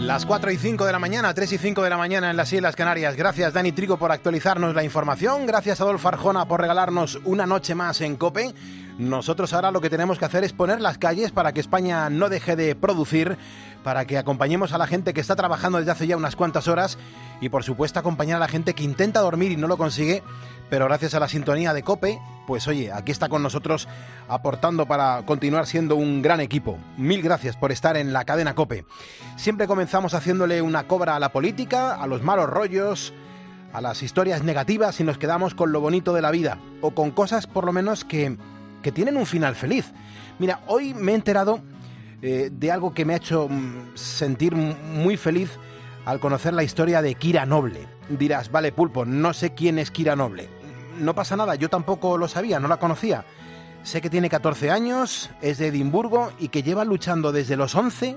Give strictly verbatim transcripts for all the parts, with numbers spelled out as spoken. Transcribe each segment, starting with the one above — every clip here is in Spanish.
Las cuatro y cinco de la mañana, tres y cinco de la mañana en las Islas Canarias. Gracias, Dani Trigo, por actualizarnos la información. Gracias, Adolfo Arjona, por regalarnos una noche más en COPE. Nosotros ahora lo que tenemos que hacer es poner las calles para que España no deje de producir, para que acompañemos a la gente que está trabajando desde hace ya unas cuantas horas y, por supuesto, acompañar a la gente que intenta dormir y no lo consigue, pero gracias a la sintonía de COPE, pues oye, aquí está con nosotros aportando para continuar siendo un gran equipo. Mil gracias por estar en la cadena COPE. Siempre comenzamos haciéndole una cobra a la política, a los malos rollos, a las historias negativas y nos quedamos con lo bonito de la vida, o con cosas por lo menos que, que tienen un final feliz. Mira, hoy me he enterado eh, de algo que me ha hecho mm, sentir muy feliz al conocer la historia de Kira Noble. Dirás, vale, Pulpo, no sé quién es Kira Noble. No pasa nada, yo tampoco lo sabía, no la conocía. Sé que tiene catorce años, es de Edimburgo y que lleva luchando desde los once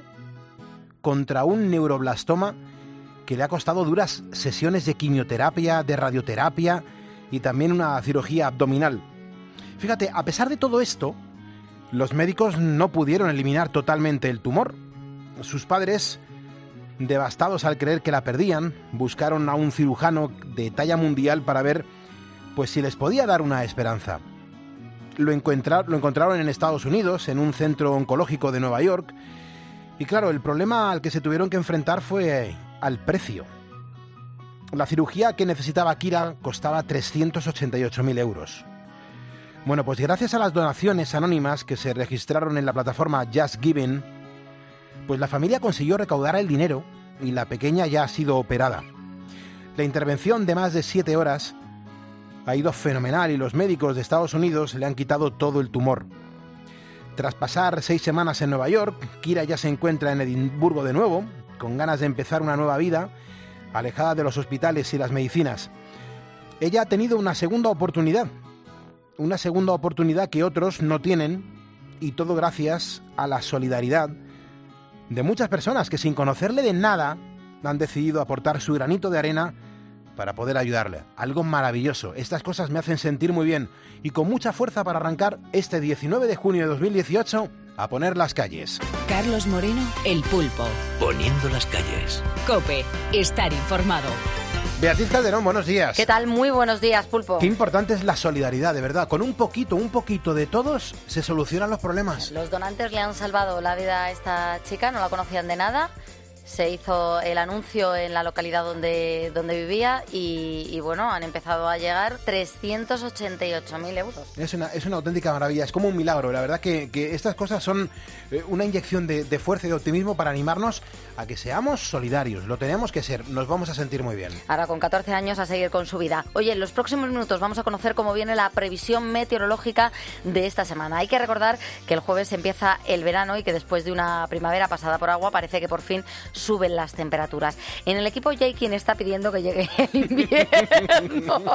contra un neuroblastoma que le ha costado duras sesiones de quimioterapia, de radioterapia y también una cirugía abdominal. Fíjate, a pesar de todo esto, los médicos no pudieron eliminar totalmente el tumor. Sus padres, devastados al creer que la perdían, buscaron a un cirujano de talla mundial para ver pues si les podía dar una esperanza. Lo, encuentra, lo encontraron en Estados Unidos, en un centro oncológico de Nueva York, y claro, el problema al que se tuvieron que enfrentar fue al precio. La cirugía que necesitaba Kira costaba trescientos ochenta y ocho mil euros. Bueno, pues gracias a las donaciones anónimas que se registraron en la plataforma Just Giving, pues la familia consiguió recaudar el dinero y la pequeña ya ha sido operada. La intervención de más de siete horas ha ido fenomenal y los médicos de Estados Unidos le han quitado todo el tumor. Tras pasar seis semanas en Nueva York, Kira ya se encuentra en Edimburgo de nuevo, con ganas de empezar una nueva vida, alejada de los hospitales y las medicinas. Ella ha tenido una segunda oportunidad, una segunda oportunidad que otros no tienen, y todo gracias a la solidaridad de muchas personas que sin conocerle de nada han decidido aportar su granito de arena para poder ayudarle. Algo maravilloso. Estas cosas me hacen sentir muy bien y con mucha fuerza para arrancar este diecinueve de junio de dos mil dieciocho a poner las calles. Carlos Moreno, El Pulpo. Poniendo las calles. COPE. Estar informado. Beatriz Calderón, buenos días. ¿Qué tal? Muy buenos días, Pulpo. Qué importante es la solidaridad, de verdad. Con un poquito, un poquito de todos se solucionan los problemas. Los donantes le han salvado la vida a esta chica, no la conocían de nada. Se hizo el anuncio en la localidad donde, donde vivía y, y, bueno, han empezado a llegar trescientos ochenta y ocho mil euros. Es una, es una auténtica maravilla, es como un milagro. La verdad que, que estas cosas son una inyección de, de fuerza y de optimismo para animarnos a que seamos solidarios. Lo tenemos que ser, nos vamos a sentir muy bien. Ahora, con catorce años, a seguir con su vida. Oye, en los próximos minutos vamos a conocer cómo viene la previsión meteorológica de esta semana. Hay que recordar que el jueves empieza el verano y que después de una primavera pasada por agua parece que por fin suben las temperaturas. En el equipo ya hay quien está pidiendo que llegue el invierno.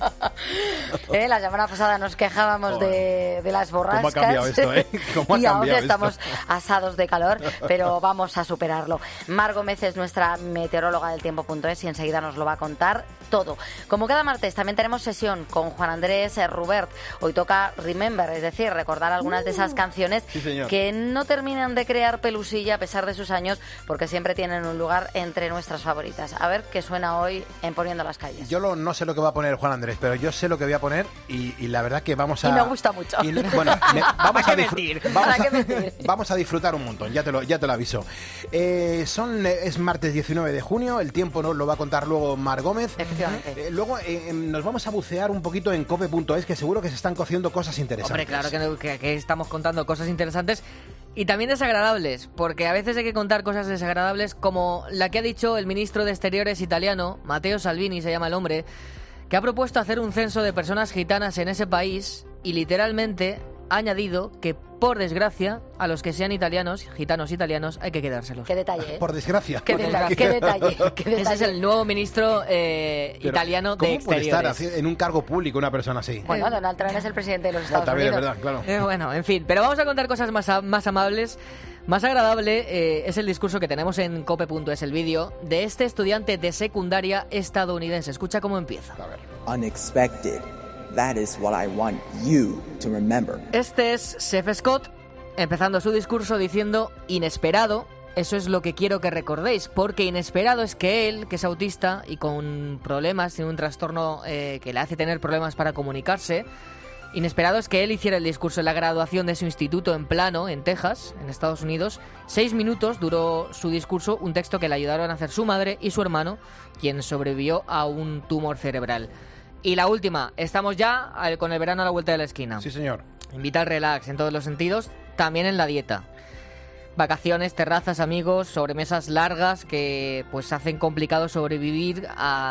¿Eh? La semana pasada nos quejábamos de, de las borrascas. ¿Cómo ha cambiado esto, eh? ¿Cómo ha y cambiado ahora estamos esto? asados de calor, pero vamos a superarlo. Mar Gómez es nuestra meteoróloga del tiempo punto es y enseguida nos lo va a contar todo. Como cada martes también tenemos sesión con Juan Andrés Rubert. Hoy toca Remember, es decir, recordar algunas de esas canciones sí, que no terminan de crear pelusilla a pesar de sus años, porque siempre tienen un lugar entre nuestras favoritas. A ver qué suena hoy en Poniendo las calles. Yo lo, no sé lo que va a poner Juan Andrés, pero yo sé lo que voy a poner y, y la verdad que vamos a... Y me gusta mucho. Y, bueno, me, vamos, a mentir? vamos, ¿Para a, qué mentir? vamos a disfrutar un montón, ya te lo, ya te lo aviso. Eh, son, es martes diecinueve de junio, el tiempo nos lo va a contar luego Mar Gómez. Efectivamente. Eh, luego eh, nos vamos a bucear un poquito en cope punto es, que seguro que se están cociendo cosas interesantes. Hombre, claro que, no, que, que estamos contando cosas interesantes y también desagradables, porque a veces hay que contar cosas desagradables como la que ha dicho el ministro de Exteriores italiano, Matteo Salvini se llama el hombre, que ha propuesto hacer un censo de personas gitanas en ese país y literalmente ha añadido que, por desgracia, a los que sean italianos, gitanos italianos, hay que quedárselos. Qué detalle, ¿eh? Por desgracia. Qué, deta- qué detalle, qué detalle. Ese es el nuevo ministro eh, italiano de ¿cómo puede Exteriores. estar en un cargo público una persona así? Bueno, Donald Trump es el presidente de los Estados También Unidos. es verdad, claro. Eh, bueno, en fin, pero vamos a contar cosas más, a- más amables. Más agradable eh, es el discurso que tenemos en cope punto es, el vídeo, de este estudiante de secundaria estadounidense. Escucha cómo empieza. A ver. Unexpected. That is what I want you to remember. Este es Seth Scott, empezando su discurso diciendo inesperado, Eso es lo que quiero que recordéis, porque inesperado es que él, que es autista y con problemas, tiene un trastorno eh, que le hace tener problemas para comunicarse, inesperado es que él hiciera el discurso en la graduación de su instituto en Plano, en Texas, en Estados Unidos. Seis minutos duró su discurso, un texto que le ayudaron a hacer su madre y su hermano, quien sobrevivió a un tumor cerebral. Y la última, estamos ya con el verano a la vuelta de la esquina. Sí, señor. Invita al relax en todos los sentidos, también en la dieta. Vacaciones, terrazas, amigos, sobremesas largas que pues hacen complicado sobrevivir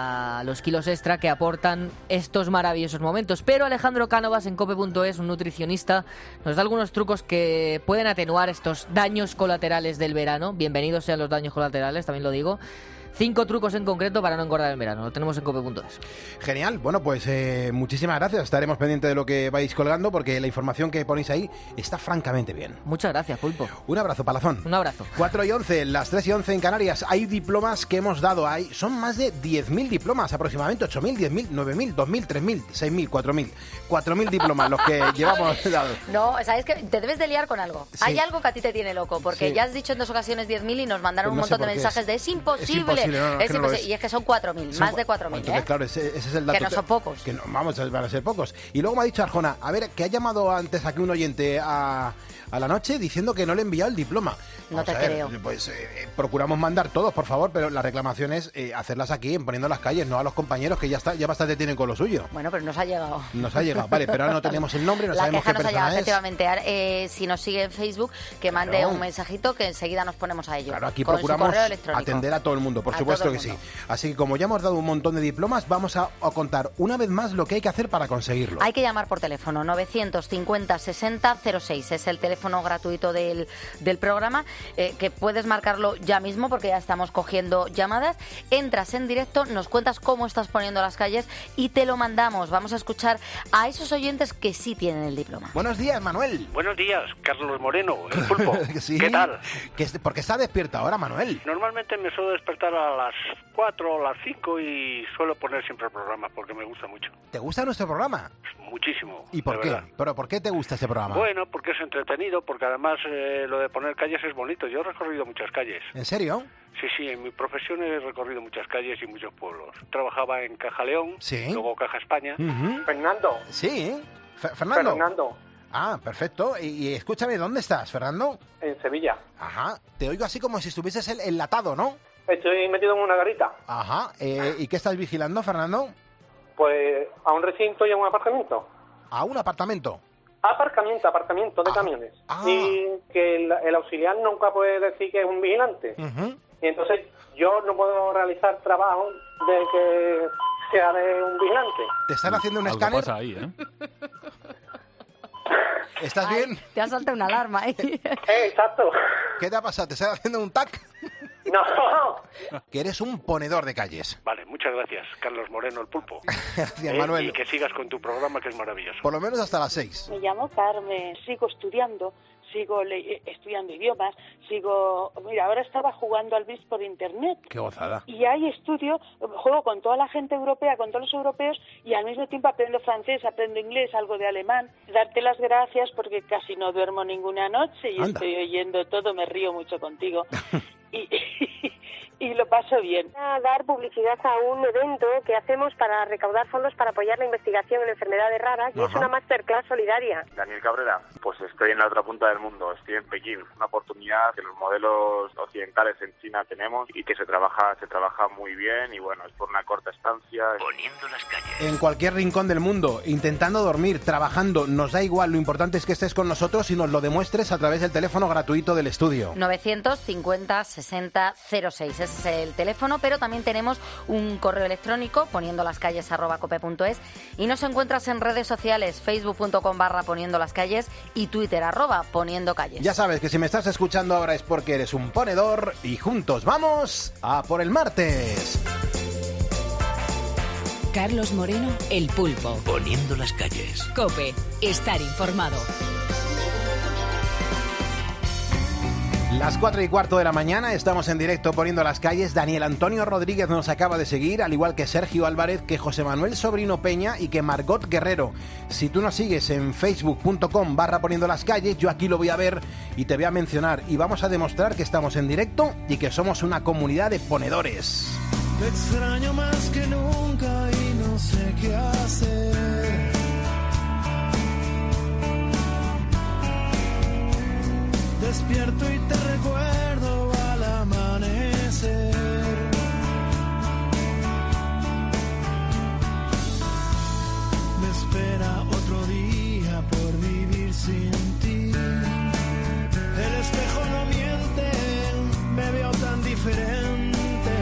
a los kilos extra que aportan estos maravillosos momentos. Pero Alejandro Cánovas en cope punto es, un nutricionista, nos da algunos trucos que pueden atenuar estos daños colaterales del verano. Bienvenidos sean los daños colaterales, también lo digo. Cinco trucos en concreto para no engordar en verano. Lo tenemos en cope punto es. Genial. Bueno, pues eh, muchísimas gracias. Estaremos pendientes de lo que vais colgando porque la información que ponéis ahí está francamente bien. Muchas gracias, Pulpo. Un abrazo, Palazón. Un abrazo. cuatro y once, las tres y once en Canarias. Hay diplomas que hemos dado. Hay, son más de diez mil diplomas, aproximadamente ocho mil, diez mil, nueve mil, dos mil, tres mil, seis mil, cuatro mil. cuatro mil diplomas los que llevamos dados. No, sabes que te debes de liar con algo. Sí. Hay algo que a ti te tiene loco, porque Sí. ya has dicho en dos ocasiones diez mil y nos mandaron Pues un no sé montón de por qué mensajes es. de es imposible. Es imposible, no, no, es Es que no lo imposible. es. Y es que son cuatro mil, Son- más de cuatro mil, Entonces, ¿eh? claro, ese, ese es el dato. Que no son pocos. Que no, vamos, van a ser pocos. Y luego me ha dicho Arjona, a ver, que ha llamado antes aquí un oyente a, a la noche diciendo que no le he enviado el diploma. No Vamos te a ver, creo. Pues eh, procuramos mandar todos, por favor, pero la reclamación es eh, hacerlas aquí, en Poniendo las Calles, no a los compañeros que ya está, ya bastante tienen con lo suyo. Bueno, pero nos ha llegado. Nos ha llegado, vale, pero ahora no tenemos el nombre, no La sabemos queja qué nos ha llegado, persona es. efectivamente. Ahora, eh, si nos sigue en Facebook, que mande Claro. un mensajito que enseguida nos ponemos a ello. Claro, aquí con su procuramos correo electrónico. atender a todo el mundo, por A supuesto todo el que sí. mundo. Así que como ya hemos dado un montón de diplomas, vamos a, a contar una vez más lo que hay que hacer para conseguirlo. Hay que llamar por teléfono, novecientos cincuenta sesenta cero seis. Es el teléfono gratuito del, del programa, eh, que puedes marcarlo ya mismo porque ya estamos cogiendo llamadas. Entras en directo, nos cuentas cómo estás poniendo las calles y te lo mandamos. Vamos a escuchar a esos oyentes que sí tienen el diploma. Buenos días, Manuel. Buenos días, Carlos Moreno, el pulpo. Sí. ¿Qué tal? Que es- porque está despierta ahora, Manuel. Normalmente me suelo despertar a las cuatro o las cinco y suelo poner siempre el programa porque me gusta mucho. ¿Te gusta nuestro programa? Muchísimo. ¿Y por de qué? verdad. ¿Pero por qué te gusta este programa? Bueno, porque es entretenido, porque además eh, lo de poner calles es bonito. Yo he recorrido muchas calles. ¿En serio? Sí, sí, en mi profesión he recorrido muchas calles y muchos pueblos. Trabajaba en Caja León, Sí. luego Caja España. Ujú. Fernando, Sí. Fe- Fernando. Fernando, Ah, perfecto. Y, y escúchame, ¿dónde estás, Fernando? en Sevilla. Ajá. Te oigo así como si estuvieses el- enlatado, ¿no? Estoy metido en una garita. Ajá. Eh, ¿Y qué estás vigilando, Fernando? Pues a un recinto y a un aparcamiento. A un apartamento. Aparcamiento, aparcamiento de Ah, camiones. ah. Y que el, el auxiliar nunca puede decir que es un vigilante. Ujú. Y entonces yo no puedo realizar trabajo de que sea de un vigilante. ¿Te están haciendo un Algo escáner? pasa ahí, ¿eh? ¿Estás Ay, bien? te ha saltado una alarma ahí. Eh, exacto. ¿Qué te ha pasado? ¿Te están haciendo un tac? No. Que eres un ponedor de calles. Vale, muchas gracias, Carlos Moreno, el pulpo. Gracias, Eh, Manuel. Y que sigas con tu programa, que es maravilloso. Por lo menos hasta las seis. Me llamo Carmen, sigo estudiando, sigo le- estudiando idiomas, sigo... Mira, ahora estaba jugando al bis por internet. Qué gozada. Y hay estudio, juego con toda la gente europea, con todos los europeos, y al mismo tiempo aprendo francés, aprendo inglés, algo de alemán. Darte las gracias porque casi no duermo ninguna noche y Anda. estoy oyendo todo, me río mucho contigo. y, y lo paso bien. A dar publicidad a un evento que hacemos para recaudar fondos para apoyar la investigación en enfermedades raras y es Ajá. una masterclass solidaria. Daniel Cabrera, pues estoy en la otra punta del mundo, estoy en Pekín, una oportunidad que los modelos occidentales en China tenemos y que se trabaja se trabaja muy bien y bueno, es por una corta estancia. Poniendo las calles. En cualquier rincón del mundo, intentando dormir, trabajando, nos da igual. Lo importante es que estés con nosotros y nos lo demuestres a través del teléfono gratuito del estudio. novecientos cincuenta sesenta cero seis. Ese es el teléfono, pero también tenemos un correo electrónico, poniendo las calles arroba cope punto es, y nos encuentras en redes sociales, facebook punto com barra poniendo las calles y twitter arroba poniendo calles. Ya sabes que si me estás escuchando ahora es porque eres un ponedor y juntos vamos a por el martes. Carlos Moreno, el pulpo. Poniendo las calles. Cope, estar informado. Las cuatro y cuarto de la mañana, estamos en directo poniendo las calles. Daniel Antonio Rodríguez nos acaba de seguir, al igual que Sergio Álvarez, que José Manuel Sobrino Peña y que Margot Guerrero. Si tú nos sigues en facebook punto com barra poniendo las calles, yo aquí lo voy a ver y te voy a mencionar. Y vamos a demostrar que estamos en directo y que somos una comunidad de ponedores. Te extraño más que nunca y no sé qué hacer. Despierto y te recuerdo al amanecer. Me espera otro día por vivir sin ti. El espejo no miente, me veo tan diferente.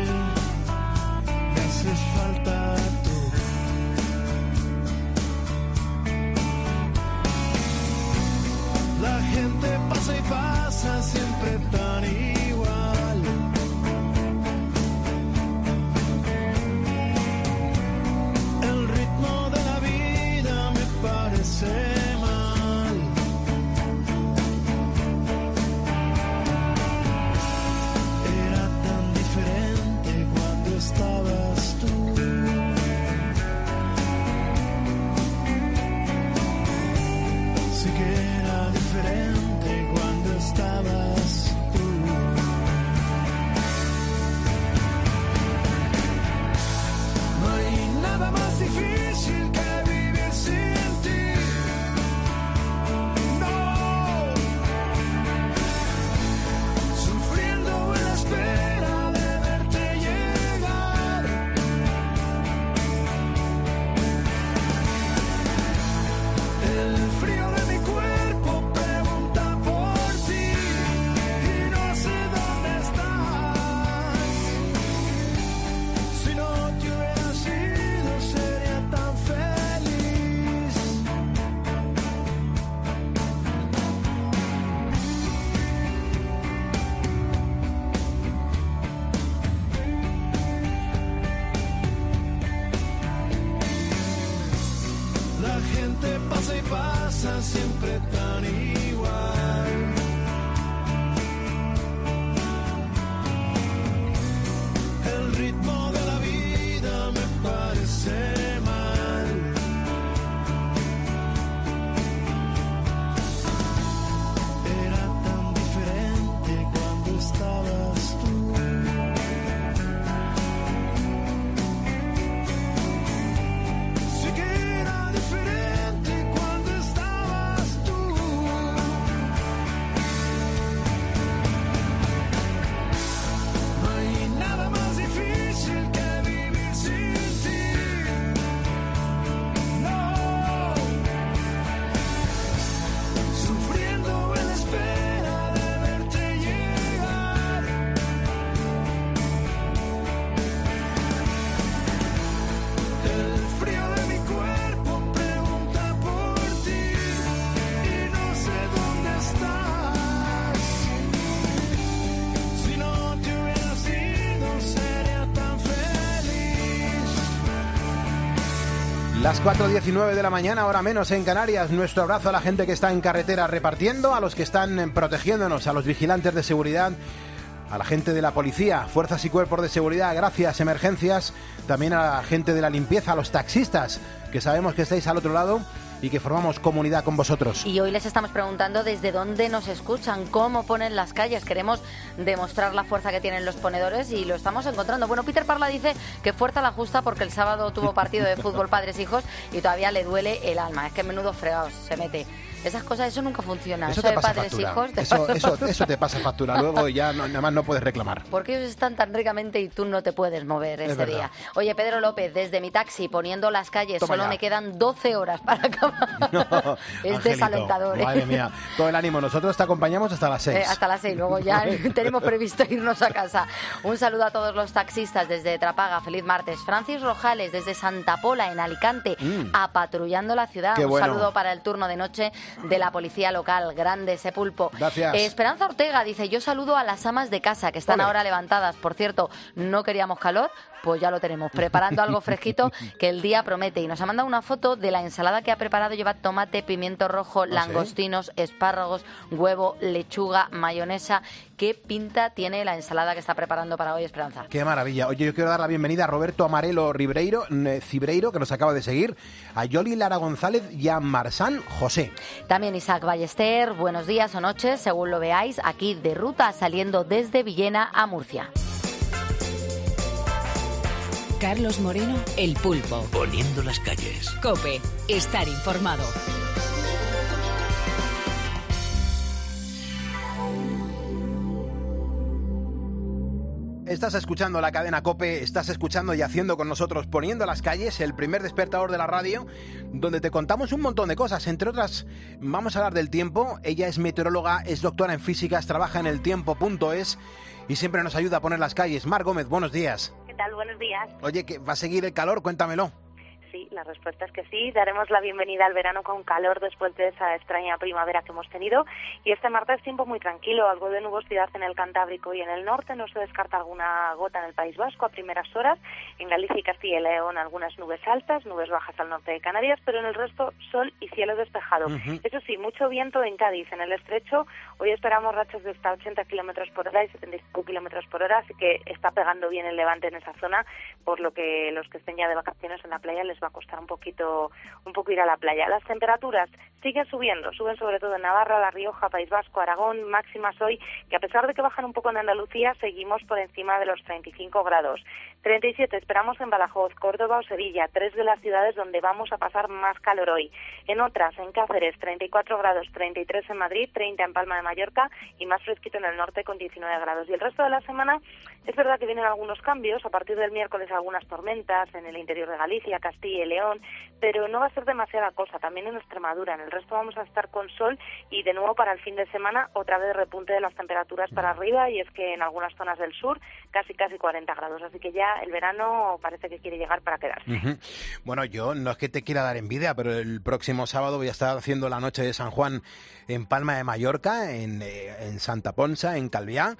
Me haces falta tú. La gente pasa y pasa siempre tan igual. El ritmo de la vida me parece mal. Era tan diferente cuando estabas tú. Sí que era diferente cuando estabas tú. No hay nada más difícil que vivir sin ti. No. Sufriendo en la espera de verte llegar. El frío de mi cuerpo pregunta por ti y no sé dónde estás. Si no te hubiera sido sería tan feliz. La gente pasa y pasa siempre tan igual. El ritmo de la vida me parece mal. Era tan diferente cuando estabas tú. Sí que era diferente cuando estabas tú. No hay nada más difícil que vivir sin ti. No. Sufriendo en la espera de verte llegar. El frío de mi cuerpo pregunta por ti y no sé dónde estás. Si no te hubiera sido sería tan feliz. Las cuatro diecinueve de la mañana, hora menos en Canarias. Nuestro abrazo a la gente que está en carretera repartiendo, a los que están protegiéndonos, a los vigilantes de seguridad, a la gente de la policía, fuerzas y cuerpos de seguridad, gracias, emergencias, también a la gente de la limpieza, a los taxistas, que sabemos que estáis al otro lado y que formamos comunidad con vosotros. Y hoy les estamos preguntando desde dónde nos escuchan, cómo ponen las calles. Queremos demostrar la fuerza que tienen los ponedores y lo estamos encontrando. Bueno, Peter Parla dice que fuerza la justa porque el sábado tuvo partido de fútbol padres-hijos y todavía le duele el alma. Es que menudo fregados se mete. Esas cosas, eso nunca funciona. Eso Eso, te de pasa padres factura. hijos te Eso, pasa eso, factura. eso te pasa factura luego y ya no, nada más no puedes reclamar. Porque ellos están tan ricamente y tú no te puedes mover Es ese verdad. día. Oye, Pedro López, desde mi taxi poniendo las calles, Toma solo ya. me quedan doce horas para acabar. No, Es Angelito, desalentador, ¿eh? Madre mía, todo el ánimo. Nosotros te acompañamos hasta las seis. Eh, hasta las seis, luego ya tenemos previsto irnos a casa. Un saludo a todos los taxistas desde Trapaga, feliz martes. Francis Rojales desde Santa Pola, en Alicante, Mm. apatrullando la ciudad. Qué Un bueno. saludo para el turno de noche de la policía local. Grande ese pulpo. Gracias. Eh, Esperanza Ortega dice, yo saludo a las amas de casa que están Ole. ahora levantadas. Por cierto, no queríamos calor, pues ya lo tenemos, preparando algo fresquito que el día promete. Y nos ha mandado una foto de la ensalada que ha preparado. Lleva tomate, pimiento rojo, langostinos, espárragos, huevo, lechuga, mayonesa. ¿Qué pinta tiene la ensalada que está preparando para hoy, Esperanza? Qué maravilla. Oye, yo quiero dar la bienvenida a Roberto Amarelo Ribreiro, eh, Cibreiro, que nos acaba de seguir, a Yoli Lara González y a Marsan José. También Isaac Ballester, buenos días o noches, según lo veáis, aquí de ruta saliendo desde Villena a Murcia. Carlos Moreno, El Pulpo. Poniendo las calles. COPE, estar informado. Estás escuchando la cadena COPE, estás escuchando y haciendo con nosotros Poniendo las calles, el primer despertador de la radio, donde te contamos un montón de cosas. Entre otras, vamos a hablar del tiempo. Ella es meteoróloga, es doctora en físicas, trabaja en el tiempo punto es y siempre nos ayuda a poner las calles. Mar Gómez, buenos días. ¿Qué tal? Buenos días. Oye, ¿que va a seguir el calor? Cuéntamelo. Sí, la respuesta es que sí. Daremos la bienvenida al verano con calor después de esa extraña primavera que hemos tenido. Y este martes tiempo muy tranquilo, algo de nubosidad en el Cantábrico y en el norte. No se descarta alguna gota en el País Vasco a primeras horas. En Galicia y Castilla y León algunas nubes altas, nubes bajas al norte de Canarias, pero en el resto sol y cielo despejado. Uh-huh. Eso sí, mucho viento en Cádiz, en el estrecho. Hoy esperamos rachas de hasta ochenta kilómetros por hora y setenta y cinco kilómetros por hora, así que está pegando bien el levante en esa zona, por lo que los que estén ya de vacaciones en la playa les va a costar un poquito un poco ir a la playa. Las temperaturas siguen subiendo, suben sobre todo en Navarra, La Rioja, País Vasco, Aragón, máximas hoy, que a pesar de que bajan un poco en Andalucía, seguimos por encima de los treinta y cinco grados. treinta y siete esperamos en Badajoz, Córdoba o Sevilla, tres de las ciudades donde vamos a pasar más calor hoy. En otras, en Cáceres, treinta y cuatro grados, treinta y tres en Madrid, treinta en Palma de Mallorca y más fresquito en el norte con diecinueve grados. Y el resto de la semana es verdad que vienen algunos cambios, a partir del miércoles algunas tormentas en el interior de Galicia, Castilla y León, pero no va a ser demasiada cosa, también en Extremadura. En el resto vamos a estar con sol y de nuevo para el fin de semana otra vez repunte de las temperaturas para arriba, y es que en algunas zonas del sur casi casi cuarenta grados, así que ya el verano parece que quiere llegar para quedarse. Uh-huh. Bueno, yo no es que te quiera dar envidia, pero el próximo sábado voy a estar haciendo la noche de San Juan en Palma de Mallorca, en, eh, en Santa Ponsa, en Calviá.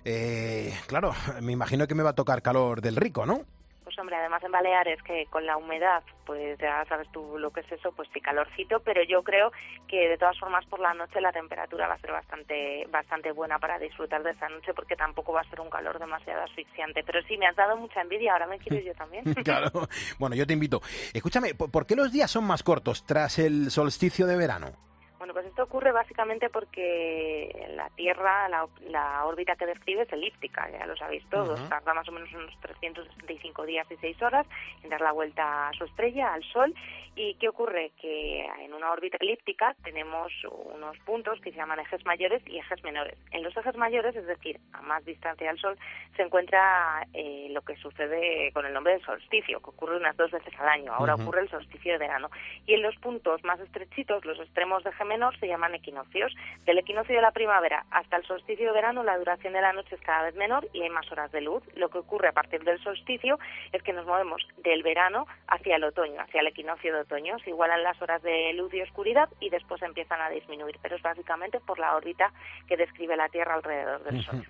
Eh, claro, me imagino que me va a tocar calor del rico, ¿no? Pues hombre, además en Baleares, que con la humedad, pues ya sabes tú lo que es eso, pues sí, calorcito, pero yo creo que de todas formas por la noche la temperatura va a ser bastante bastante buena para disfrutar de esa noche, porque tampoco va a ser un calor demasiado asfixiante. Pero sí, me has dado mucha envidia, ahora me quiero ir yo también. Claro, bueno, yo te invito. Escúchame, ¿por qué los días son más cortos tras el solsticio de verano? Bueno, pues esto ocurre básicamente porque la Tierra, la, la órbita que describe es elíptica, ya lo sabéis todos, uh-huh. Tarda más o menos unos trescientos sesenta y cinco días y seis horas en dar la vuelta a su estrella, al Sol. ¿Y qué ocurre? Que en una órbita elíptica tenemos unos puntos que se llaman ejes mayores y ejes menores. En los ejes mayores, es decir, a más distancia del Sol, se encuentra eh, lo que sucede con el nombre del solsticio, que ocurre unas dos veces al año. Ahora uh-huh. ocurre el solsticio de verano. Y en los puntos más estrechitos, los extremos de eje menor, se llaman equinoccios. Del equinoccio de la primavera hasta el solsticio de verano, la duración de la noche es cada vez menor y hay más horas de luz. Lo que ocurre a partir del solsticio es que nos movemos del verano hacia el otoño, hacia el equinoccio de otoño. Se igualan las horas de luz y oscuridad y después empiezan a disminuir, pero es básicamente por la órbita que describe la Tierra alrededor del Sol.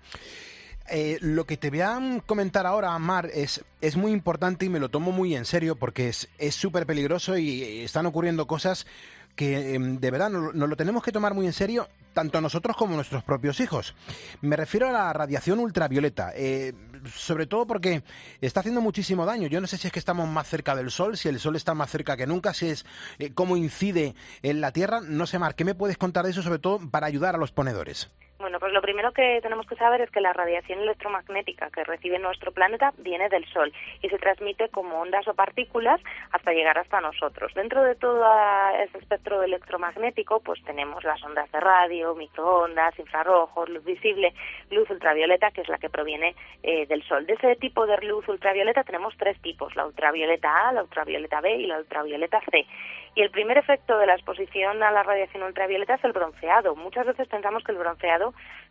Eh, lo que te voy a comentar ahora, Mar, es, es muy importante y me lo tomo muy en serio porque es súper peligroso y están ocurriendo cosas que de verdad nos, nos lo tenemos que tomar muy en serio, tanto nosotros como nuestros propios hijos. Me refiero a la radiación ultravioleta, eh, sobre todo porque está haciendo muchísimo daño. Yo no sé si es que estamos más cerca del Sol, si el Sol está más cerca que nunca, si es eh, cómo incide en la Tierra. No sé, Mar, ¿qué me puedes contar de eso, sobre todo para ayudar a los ponedores? Bueno, pues lo primero que tenemos que saber es que la radiación electromagnética que recibe nuestro planeta viene del Sol y se transmite como ondas o partículas hasta llegar hasta nosotros. Dentro de todo ese espectro electromagnético, pues tenemos las ondas de radio, microondas, infrarrojos, luz visible, luz ultravioleta, que es la que proviene eh, del Sol. De ese tipo de luz ultravioleta tenemos tres tipos: la ultravioleta A, la ultravioleta B y la ultravioleta C. Y el primer efecto de la exposición a la radiación ultravioleta es el bronceado. Muchas veces pensamos que el bronceado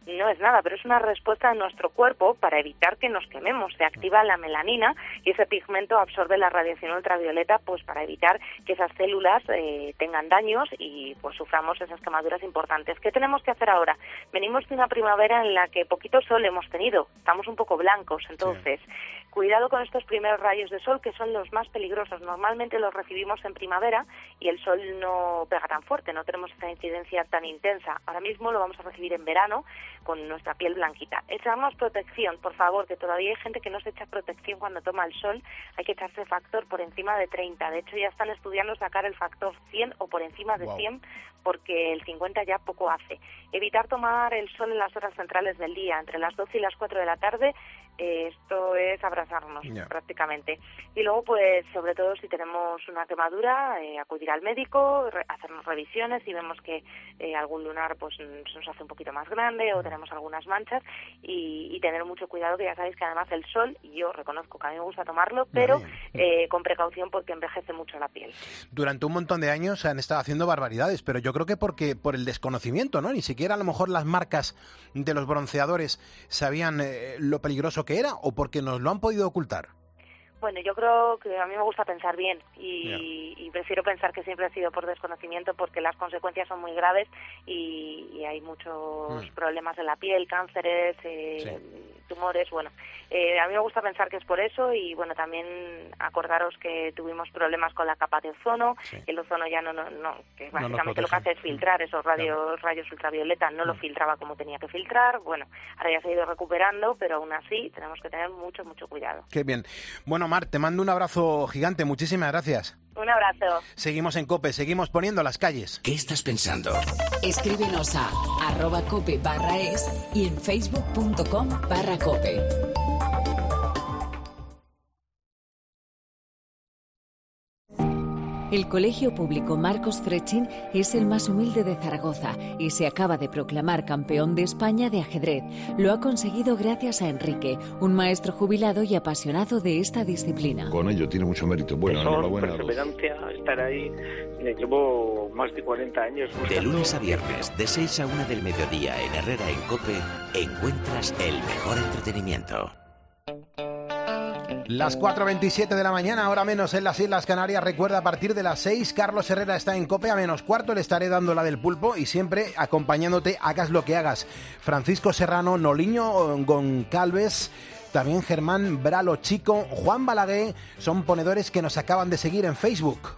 no es nada, pero es una respuesta de nuestro cuerpo para evitar que nos quememos. Se activa la melanina y ese pigmento absorbe la radiación ultravioleta, pues para evitar que esas células eh, tengan daños y pues suframos esas quemaduras importantes. ¿Qué tenemos que hacer ahora? Venimos de una primavera en la que poquito sol hemos tenido, estamos un poco blancos, entonces sí. Cuidado con estos primeros rayos de sol que son los más peligrosos. Normalmente los recibimos en primavera y el sol no pega tan fuerte, no tenemos esta incidencia tan intensa. Ahora mismo lo vamos a recibir en verano con nuestra piel blanquita. Echamos protección, por favor, que todavía hay gente que no se echa protección cuando toma el sol. Hay que echarse factor por encima de treinta. De hecho, ya están estudiando sacar el factor cien o por encima de wow. cien, porque el cincuenta ya poco hace. Evitar tomar el sol en las horas centrales del día, entre las doce y las cuatro de la tarde. Eh, esto es abrazarnos yeah. prácticamente. Y luego, pues, sobre todo si tenemos una quemadura, eh, acudir al médico, re- hacernos revisiones y vemos que eh, algún lunar pues se nos hace un poquito más grande o tenemos algunas manchas y, y tener mucho cuidado, que ya sabéis que además el sol, y yo reconozco que a mí me gusta tomarlo, pero eh, con precaución porque envejece mucho la piel. Durante un montón de años se han estado haciendo barbaridades, pero yo creo que porque por el desconocimiento, ¿no? Ni siquiera a lo mejor las marcas de los bronceadores sabían eh, lo peligroso que era, o porque nos lo han podido ocultar. Bueno, yo creo que a mí me gusta pensar bien y, yeah. y prefiero pensar que siempre ha sido por desconocimiento, porque las consecuencias son muy graves y, y hay muchos mm. problemas en la piel, cánceres, eh, sí. tumores, bueno. Eh, a mí me gusta pensar que es por eso y, bueno, también acordaros que tuvimos problemas con la capa de ozono, sí. el ozono ya no, no, no que básicamente no lo que hace es filtrar esos radios, claro. rayos ultravioleta, no mm. lo filtraba como tenía que filtrar, bueno, ahora ya se ha ido recuperando, pero aún así tenemos que tener mucho, mucho cuidado. Qué bien. Bueno, Mar, te mando un abrazo gigante, muchísimas gracias. Un abrazo. Seguimos en COPE, seguimos poniendo las calles. ¿Qué estás pensando? Escríbenos a arroba cope barra es y en facebook punto com barra cope. El Colegio Público Marcos Frechín es el más humilde de Zaragoza y se acaba de proclamar campeón de España de ajedrez. Lo ha conseguido gracias a Enrique, un maestro jubilado y apasionado de esta disciplina. Con ello tiene mucho mérito. Bueno, enhorabuena. Perseverancia, estar ahí. Llevo más de cuarenta años. De lunes a viernes, de seis a una del mediodía en Herrera en COPE, encuentras el mejor entretenimiento. Las cuatro veintisiete de la mañana, ahora menos en las Islas Canarias. Recuerda, a partir de las seis, Carlos Herrera está en COPE. A menos cuarto le estaré dando la del pulpo y siempre acompañándote, hagas lo que hagas. Francisco Serrano, Noliño Goncalves, también Germán Bralo Chico, Juan Balaguer, son ponedores que nos acaban de seguir en Facebook.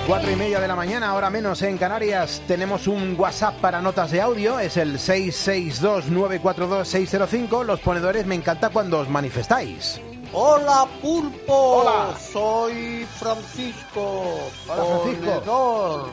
Cuatro y media de la mañana, ahora menos en Canarias. Tenemos un WhatsApp para notas de audio, es el seis seis dos nueve cuatro dos seis cero cinco. Los ponedores, me encanta cuando os manifestáis. Hola, pulpo. Hola. Soy Francisco. Hola, Francisco. Ponedor.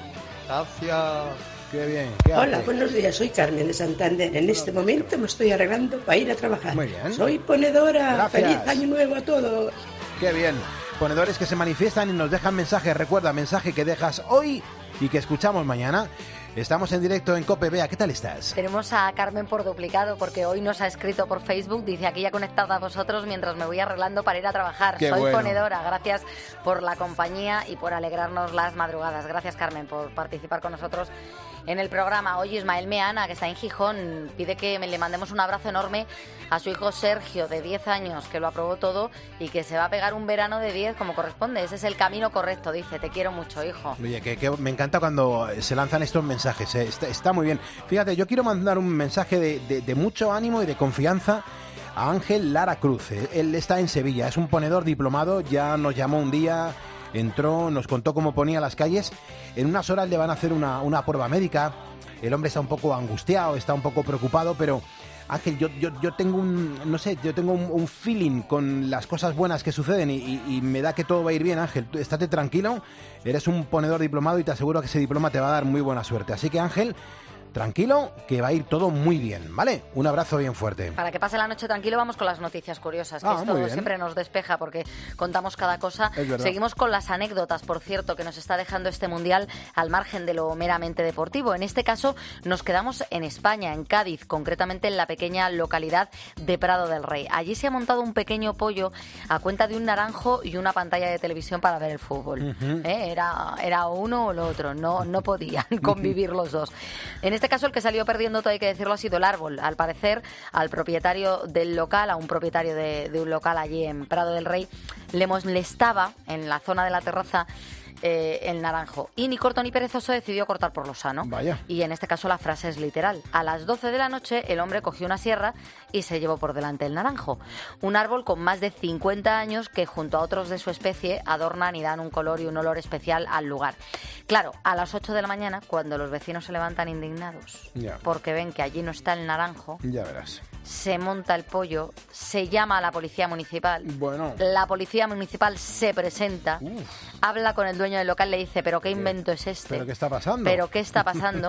Gracias. Qué bien. ¿Qué Hola, haces? buenos días. Soy Carmen de Santander. En este momento me estoy arreglando para ir a trabajar. Muy bien. Soy ponedora. Gracias. Feliz año nuevo a todos. Qué bien. Ponedores que se manifiestan y nos dejan mensajes. Recuerda, mensaje que dejas hoy y que escuchamos mañana. Estamos en directo en COPE. Bea, ¿qué tal estás? Tenemos a Carmen por duplicado porque hoy nos ha escrito por Facebook. Dice, aquí ya conectada a vosotros mientras me voy arreglando para ir a trabajar. Qué Soy bueno. ponedora. Gracias por la compañía y por alegrarnos las madrugadas. Gracias, Carmen, por participar con nosotros en el programa. Hoy Ismael Meana, que está en Gijón, pide que le mandemos un abrazo enorme a su hijo Sergio, de diez años, que lo aprobó todo y que se va a pegar un verano de diez como corresponde. Ese es el camino correcto, dice. Te quiero mucho, hijo. Oye, que, que me encanta cuando se lanzan estos mensajes, ¿eh? está, está muy bien. Fíjate, yo quiero mandar un mensaje de, de, de mucho ánimo y de confianza a Ángel Lara Cruz. Él está en Sevilla, es un ponedor diplomado, ya nos llamó un día, entró, nos contó cómo ponía las calles. En unas horas le van a hacer una, una prueba médica. El hombre está un poco angustiado, está un poco preocupado, pero Ángel, yo, yo, yo tengo un, no sé, yo tengo un, un feeling con las cosas buenas que suceden y, y, y me da que todo va a ir bien, Ángel. Tú estate tranquilo, eres un ponedor diplomado y te aseguro que ese diploma te va a dar muy buena suerte. Así que, Ángel, tranquilo, que va a ir todo muy bien, ¿vale? Un abrazo bien fuerte. Para que pase la noche tranquilo, vamos con las noticias curiosas, que Ah, muy esto bien. siempre nos despeja porque contamos cada cosa. Es verdad. Seguimos con las anécdotas, por cierto, que nos está dejando este Mundial al margen de lo meramente deportivo. En este caso, nos quedamos en España, en Cádiz, concretamente en la pequeña localidad de Prado del Rey. Allí se ha montado un pequeño pollo a cuenta de un naranjo y una pantalla de televisión para ver el fútbol. Ujú. ¿Eh? Era, era uno o lo otro, no, no podían convivir los dos. En este caso, el que salió perdiendo, todo hay que decirlo, ha sido el árbol. Al parecer, al propietario del local, a un propietario de, de un local allí en Prado del Rey, le molestaba en la zona de la terraza eh, el naranjo. Y ni corto ni perezoso decidió cortar por lo sano. Vaya. Y en este caso la frase es literal. A las doce de la noche el hombre cogió una sierra y se llevó por delante el naranjo. Un árbol con más de cincuenta años que junto a otros de su especie adornan y dan un color y un olor especial al lugar. Claro, a las ocho de la mañana, cuando los vecinos se levantan indignados Ya, porque ven que allí no está el naranjo, ya verás. se monta el pollo, se llama a la policía municipal. Bueno. La policía municipal se presenta, habla con el dueño del local, le dice, ¿pero qué invento es este? ¿Pero qué está pasando? ¿Pero qué está pasando?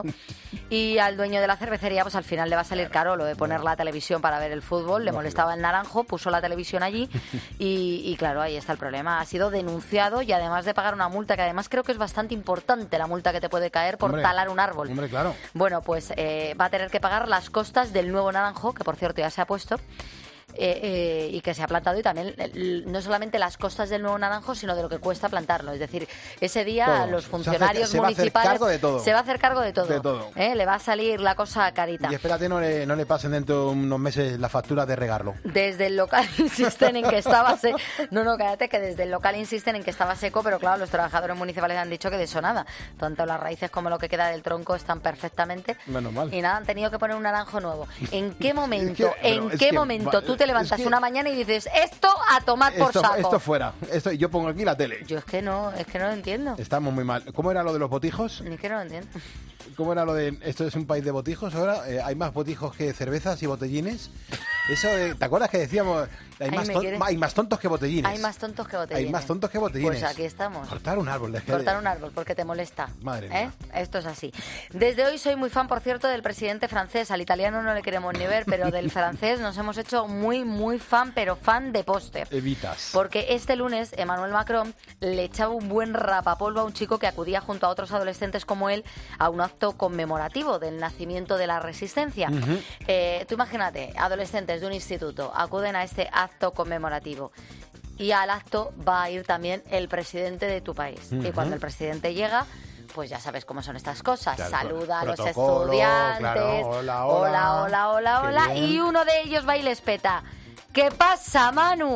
Y al dueño de la cervecería, pues al final le va a salir caro lo de poner la televisión para ver el fútbol. Le molestaba el naranjo, puso la televisión allí y, y claro, ahí está el problema. Ha sido denunciado y además de pagar una multa, que además creo que es bastante importante la multa que te puede caer por Hombre, talar un árbol. Hombre, claro. Bueno, pues eh, va a tener que pagar las costas del nuevo naranjo, que por cierto ya se ha puesto, eh, eh, y que se ha plantado, y también eh, no solamente las costas del nuevo naranjo, sino de lo que cuesta plantarlo. Es decir, ese día Todo. los Se funcionarios hace- se va a hacer municipales cargo de todo. se va a hacer cargo de todo. De todo. ¿Eh? Le va a salir la cosa carita. Y espérate, no le, no le pasen dentro de unos meses la factura de regarlo. Desde el local insisten en que estaba seco. No, no, cállate, que desde el local insisten en que estaba seco, pero claro, los trabajadores municipales han dicho que de eso nada. Tanto las raíces como lo que queda del tronco están perfectamente. Menos mal. Y nada, han tenido que poner un naranjo nuevo. ¿En qué momento, Es que, en pero es qué que, momento va- tú te levantas es que- una mañana y dices, esto a tomar por Esto, saco? esto fuera. Esto, yo pongo aquí la tele. Yo es que no, es que no lo entiendo. Estamos muy mal. ¿Cómo era lo de los botijos? Ni que no lo entiendo. ¿Cómo era lo de esto es un país de botijos ahora? Eh, hay más botijos que cervezas y botellines. Eso de, ¿te acuerdas que decíamos hay, Ay, más, me ton- quiere- hay más tontos que botellines? Hay más tontos que botellines. Hay más tontos que botellines. Pues aquí estamos. Cortar un árbol. es que- Cortar un árbol porque te molesta. Madre ¿Eh? Esto es así. Desde hoy soy muy fan, por cierto, del presidente francés. Al italiano no le queremos ni ver, pero del francés nos hemos hecho muy, muy fan, pero fan de póster. Evitas. Porque este lunes Emmanuel Macron le echaba un buen rapapolvo a un chico que acudía junto a otros adolescentes como él a un acto conmemorativo del nacimiento de la resistencia. Ujú. Eh, tú imagínate, adolescentes de un instituto acuden a este acto conmemorativo. Y al acto va a ir también el presidente de tu país. Y Ujú. cuando el presidente llega, pues ya sabes cómo son estas cosas. Claro, Saluda a los protocolo, estudiantes. claro, hola, hola. hola, hola, hola, Qué hola. bien. Y uno de ellos va y les peta. ¿Qué pasa, Manu?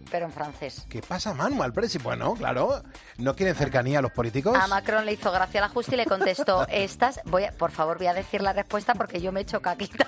pero en francés. ¿Qué pasa, Manu, al presi? Bueno, claro, ¿no quieren cercanía a los políticos? A Macron le hizo gracia el ajuste y le contestó, estas, voy a, por favor, voy a decir la respuesta porque yo me he hecho caquita.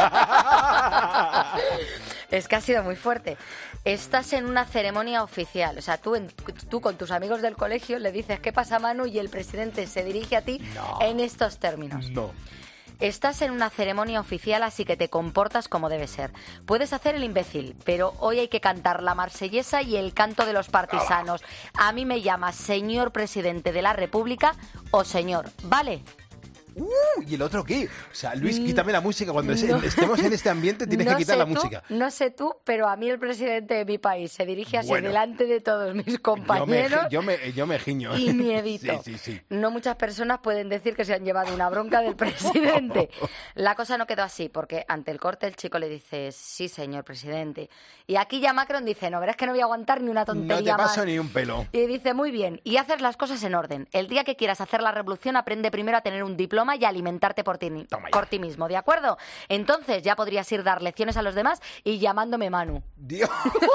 Es que ha sido muy fuerte. Estás en una ceremonia oficial, o sea, tú, en, tú con tus amigos del colegio le dices, ¿qué pasa, Manu? Y el presidente se dirige a ti no. en estos términos. No. Estás en una ceremonia oficial, así que te comportas como debe ser. Puedes hacer el imbécil, pero hoy hay que cantar la marsellesa y el canto de los partisanos. A mí me llamas señor presidente de la República o señor, ¿vale? Uh, ¿Y el otro qué? O sea, Luis, quítame la música. Cuando No. estemos en este ambiente tienes No que quitar sé la tú, música. No sé tú, pero a mí el presidente de mi país se dirige así Bueno. delante de todos mis Yo me, compañeros yo, me, yo me giño. y miedito. Sí, sí, sí. No muchas personas pueden decir que se han llevado una bronca del presidente. La cosa no quedó así, porque ante el corte el chico le dice, sí, señor presidente. Y aquí ya Macron dice, no, verás que no voy a aguantar ni una No tontería te paso más. ni un pelo. Y dice, muy bien, y haces las cosas en orden. El día que quieras hacer la revolución, aprende primero a tener un diploma y a alimentarte por ti, por ti mismo, ¿de acuerdo? Entonces ya podrías ir dar lecciones a los demás y llamándome Manu. Dios.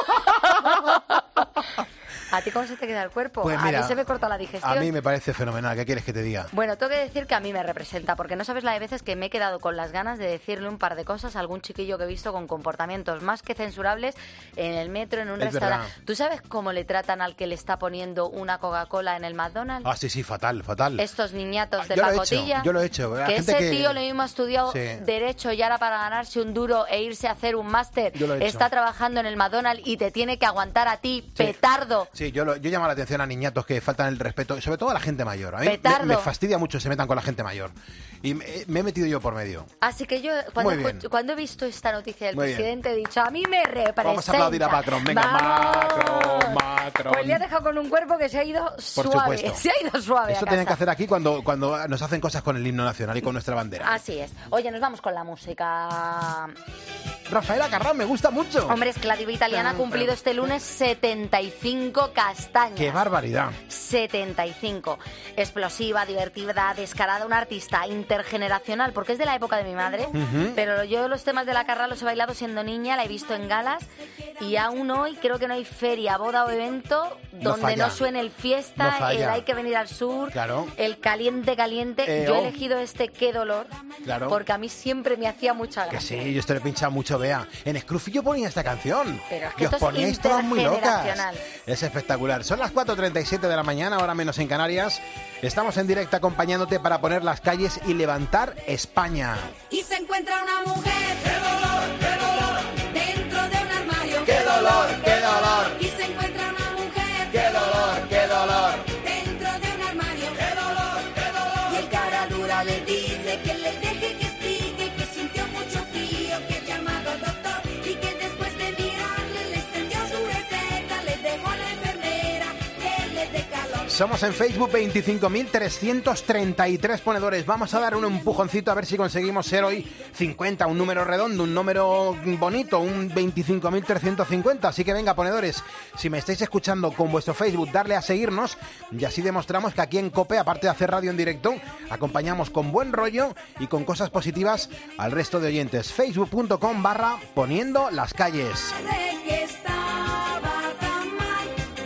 ¿A ti cómo se te queda el cuerpo? Pues a mira, mí se me corta la digestión. A mí me parece fenomenal. ¿Qué quieres que te diga? Bueno, tengo que decir que a mí me representa, porque no sabes la de veces que me he quedado con las ganas de decirle un par de cosas a algún chiquillo que he visto con comportamientos más que censurables en el metro, en un Es restaurante. verdad. ¿Tú sabes cómo le tratan al que le está poniendo una Coca-Cola en el McDonald's? Ah, sí, sí, fatal, fatal. Estos niñatos de Yo lo he pacotilla. hecho, yo lo he hecho. La Que gente ese que- tío lo mismo ha estudiado Sí. Derecho y ahora para ganarse un duro e irse a hacer un máster Yo lo he hecho. está trabajando en el McDonald's y te tiene que aguantar a ti, petardo. Sí, yo, lo, yo llamo la atención a niñatos que faltan el respeto, y sobre todo a la gente mayor. A mí me, Petardo. me fastidia mucho que se metan con la gente mayor. Y me, me he metido yo por medio. Así que yo, cuando, Muy bien. escucho- cuando he visto esta noticia del Muy bien. presidente, he dicho, a mí me representa. Vamos a aplaudir a Macron. Venga, ¡Vamos! Macron, Macron. Pues le ha dejado con un cuerpo que se ha ido Por suave. supuesto. Se ha ido suave. Eso a tienen que casa. hacer aquí cuando, cuando nos hacen cosas con el himno nacional y con nuestra bandera. Así es. Oye, nos vamos con la música. Rafaela Carrá, me gusta mucho. Hombre, es que la diva italiana ha cumplido este lunes setenta y cinco castañas. ¡Qué barbaridad! setenta y cinco. Explosiva, divertida, descarada, una artista intergeneracional, porque es de la época de mi madre, Ujú. pero yo los temas de la Carrá los he bailado siendo niña, la he visto en galas, y aún hoy creo que no hay feria, boda o evento No donde falla. no suene el fiesta, No falla. el hay que venir al sur, Claro. el caliente, caliente. Eh, yo he oh. elegido este Qué dolor, Claro. porque a mí siempre me hacía mucha Que gracia. sí, yo esto le he pinchado mucho, vea. En Scruffy yo ponía esta canción. Pero es que y os esto es poníais todas muy locas. intergeneracional. Es espectacular. Son las cuatro treinta y siete de la mañana, ahora menos en Canarias. Estamos en directo acompañándote para poner las calles y levantar España. Y se encuentra una mujer. ¡Qué dolor, qué dolor! Dentro de un armario. ¡Qué dolor, qué dolor! Y se encuentra una mujer. ¡Qué dolor, qué dolor! Dentro de un armario. ¡Qué dolor, qué dolor! Y el cara dura le dice que le deje que explique que sintió mucho frío, que ha llamado al doctor y que después de mirarle le extendió su receta, le dejó a la enfermera que le dé calor. Somos en Facebook veinticinco mil trescientos treinta y tres ponedores. Vamos a dar un empujoncito a ver si conseguimos ser hoy cincuenta, un número redondo, un número bonito, un veinticinco mil trescientos cincuenta. Así que venga, ponedores, si me estáis escuchando con vuestro Facebook, darle a seguirnos y así demostramos que aquí en COPE, aparte de hacer radio en directo, acompañamos con buen rollo y con cosas positivas al resto de oyentes. Facebook.com barra poniendo las calles. De que estaba tan mal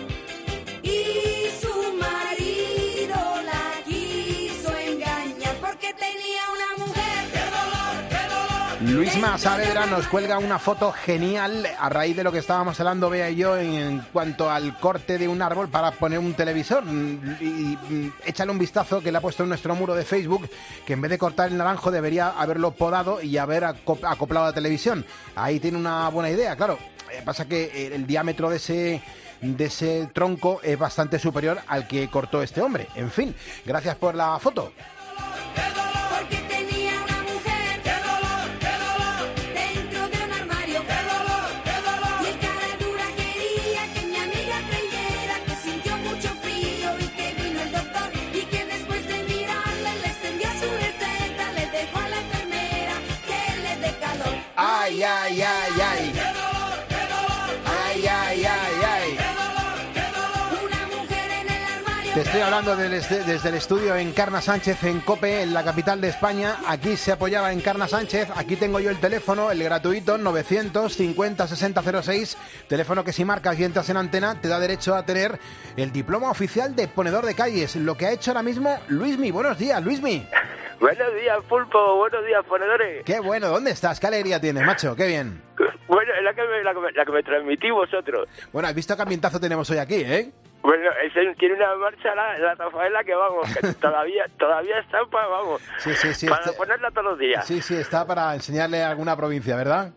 y su marido la quiso engañar porque tenía una mujer. ¡Qué dolor, qué dolor! Luisma Saavedra nos cuelga una foto genial a raíz de lo que estábamos hablando, Bea y yo, en cuanto al corte de un árbol para poner un televisor. Y, y échale un vistazo que le ha puesto en nuestro muro de Facebook, que en vez de cortar el naranjo debería haberlo podado y haber acop- acoplado la televisión. Ahí tiene una buena idea, claro. Eh, Pasa que el, el diámetro de ese... de ese tronco es bastante superior al que cortó este hombre. En fin, gracias por la foto. Porque tenía una mujer. ¡Qué dolor, qué dolor! Dentro de un armario. ¡Qué dolor, qué dolor! Y el cara dura quería que mi amiga creyera que sintió mucho frío y que vino el doctor y que después de mirarle le extendió su receta, le dejó a la enfermera que le dé calor. ¡Ay, ay, ay, ay! ¡Qué dolor, qué dolor! ¡Ay, ay, ay, ay! ¡Qué dolor, qué dolor! Una mujer en el armario. Te estoy hablando del este- desde el estudio Encarna Sánchez en COPE, en la capital de España. Aquí se apoyaba Encarna Sánchez. Aquí tengo yo el teléfono, el gratuito, novecientos cincuenta sesenta cero seis. Teléfono que si marcas y entras en antena te da derecho a tener el diploma oficial de ponedor de calles. Lo que ha hecho ahora mismo Luismi. Buenos días, Luismi. Buenos días, Pulpo. Buenos días, ponedores. Qué bueno, ¿dónde estás? Qué alegría tienes, macho. Qué bien. Bueno, es la que me, la que me, la que me transmití vosotros. Bueno, has visto qué ambientazo tenemos hoy aquí, ¿eh? Bueno, ese tiene una marcha la, la Rafaela que vamos, que todavía todavía está para, vamos, Sí, sí, sí. para este- ponerla todos los días. Sí, sí, está para enseñarle a alguna provincia, ¿verdad?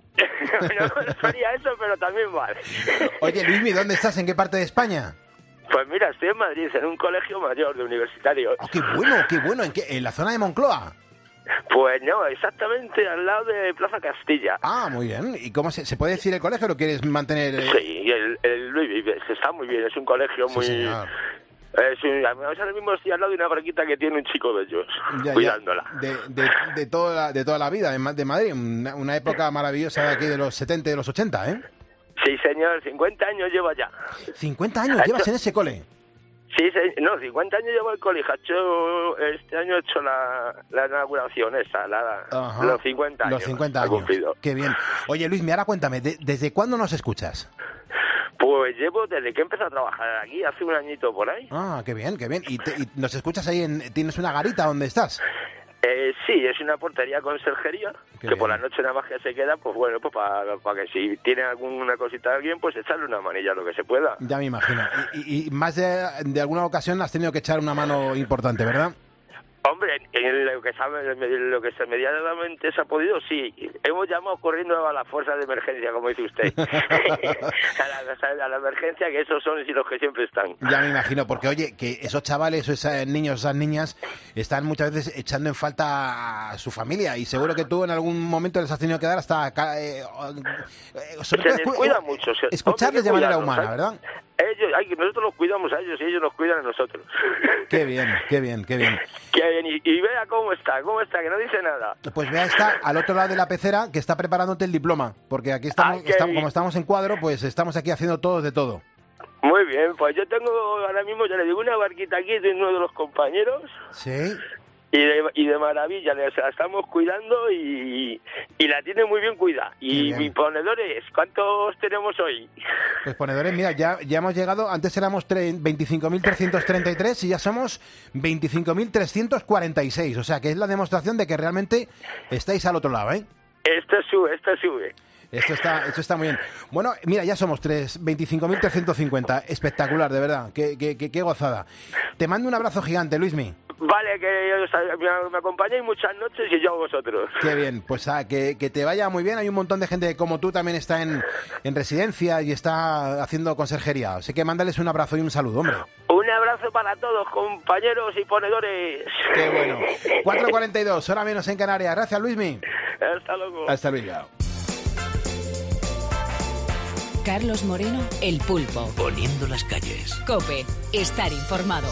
No sería eso, pero también vale. Oye, Luismi, ¿dónde estás? ¿En qué parte de España? Pues mira, estoy en Madrid, en un colegio mayor de universitarios. Oh, qué bueno, qué bueno. ¿En qué? ¿En la zona de Moncloa? Pues no, exactamente al lado de Plaza Castilla. Ah, muy bien. ¿Y cómo se, se puede decir el colegio o lo quieres mantener? eh? Sí, el, el Luis está muy bien, es un colegio Sí, muy... señor. Es un, además, ahora mismo estoy al lado de una barquita que tiene un chico de ellos, Ya, ya. cuidándola. De, de, de, toda la, de toda la vida de, Ma- de Madrid. Una, una época maravillosa de aquí de los setenta y de los ochenta, ¿eh? Sí, señor, cincuenta años lleva ya. cincuenta años llevas en ese cole. Sí, se- no, cincuenta años lleva el colegio. Ha hecho, este año he hecho la, la inauguración esa, la, Ajá. los cincuenta años. Los cincuenta ha años. cumplido. Qué bien. Oye, Luismi, ahora cuéntame, ¿de- ¿desde cuándo nos escuchas? Pues llevo desde que empecé a trabajar aquí, hace un añito por ahí. Ah, qué bien, qué bien. ¿Y, te- y nos escuchas ahí en... ¿Tienes una garita donde estás? Eh, sí, es una portería conserjería, Qué que por bien. la noche nada más que se queda, pues bueno, pues para que si tiene alguna cosita de alguien, pues echarle una manilla lo que se pueda. Ya me imagino. Y, y- y más de, de alguna ocasión has tenido que echar una mano importante, ¿verdad? Hombre, en lo que sabe, en lo que se medianamente se ha podido, sí. Hemos llamado corriendo a la fuerza de emergencia, como dice usted. a, la, a la emergencia, que esos son los que siempre están. Ya me imagino, porque oye, que esos chavales, o esos niños, esas niñas, están muchas veces echando en falta a su familia y seguro que tú en algún momento les has tenido que dar hasta... ca- Eh, eh, sobre Se todo les escu- cuida mucho. se- escucharles hombre, de hay que manera cuidarlos, humana, ¿sabes? ¿verdad? Ellos, ay, nosotros los cuidamos a ellos y ellos nos cuidan a nosotros. Qué bien, qué bien, qué bien. Qué bien, y, y vea cómo está, cómo está, que no dice nada. Pues vea, está al otro lado de la pecera que está preparándote el diploma, porque aquí estamos, Ah, qué estamos bien. como estamos en cuadro, pues estamos aquí haciendo todos de todo. Muy bien, pues yo tengo ahora mismo, ya le digo, una barquita aquí de uno de los compañeros. Sí. Y de, y de maravilla, le- la estamos cuidando y, y la tiene muy bien cuidada. Y bien. mis ponedores, ¿cuántos tenemos hoy? Pues ponedores, mira, ya, ya hemos llegado, antes éramos tre- veinticinco mil trescientos treinta y tres y ya somos veinticinco mil trescientos cuarenta y seis, o sea que es la demostración de que realmente estáis al otro lado, ¿eh? Esto sube, esto sube. Esto está, esto está muy bien. Bueno, mira, ya somos tres, veinticinco mil trescientos cincuenta, espectacular, de verdad, qué, qué, qué, qué gozada. Te mando un abrazo gigante, Luismi. Vale, que o sea, me, me acompañéis muchas noches y yo a vosotros. Qué bien, pues ah, que, que te vaya muy bien. Hay un montón de gente como tú también está en, en residencia y está haciendo conserjería. Así que mándales un abrazo y un saludo, hombre. Un abrazo para todos, compañeros y ponedores. Qué bueno. cuatro cuarenta y dos, hora menos en Canarias. Gracias, Luismi. Hasta luego. Hasta luego. Carlos Moreno, El Pulpo. Poniendo las calles. COPE. Estar informado.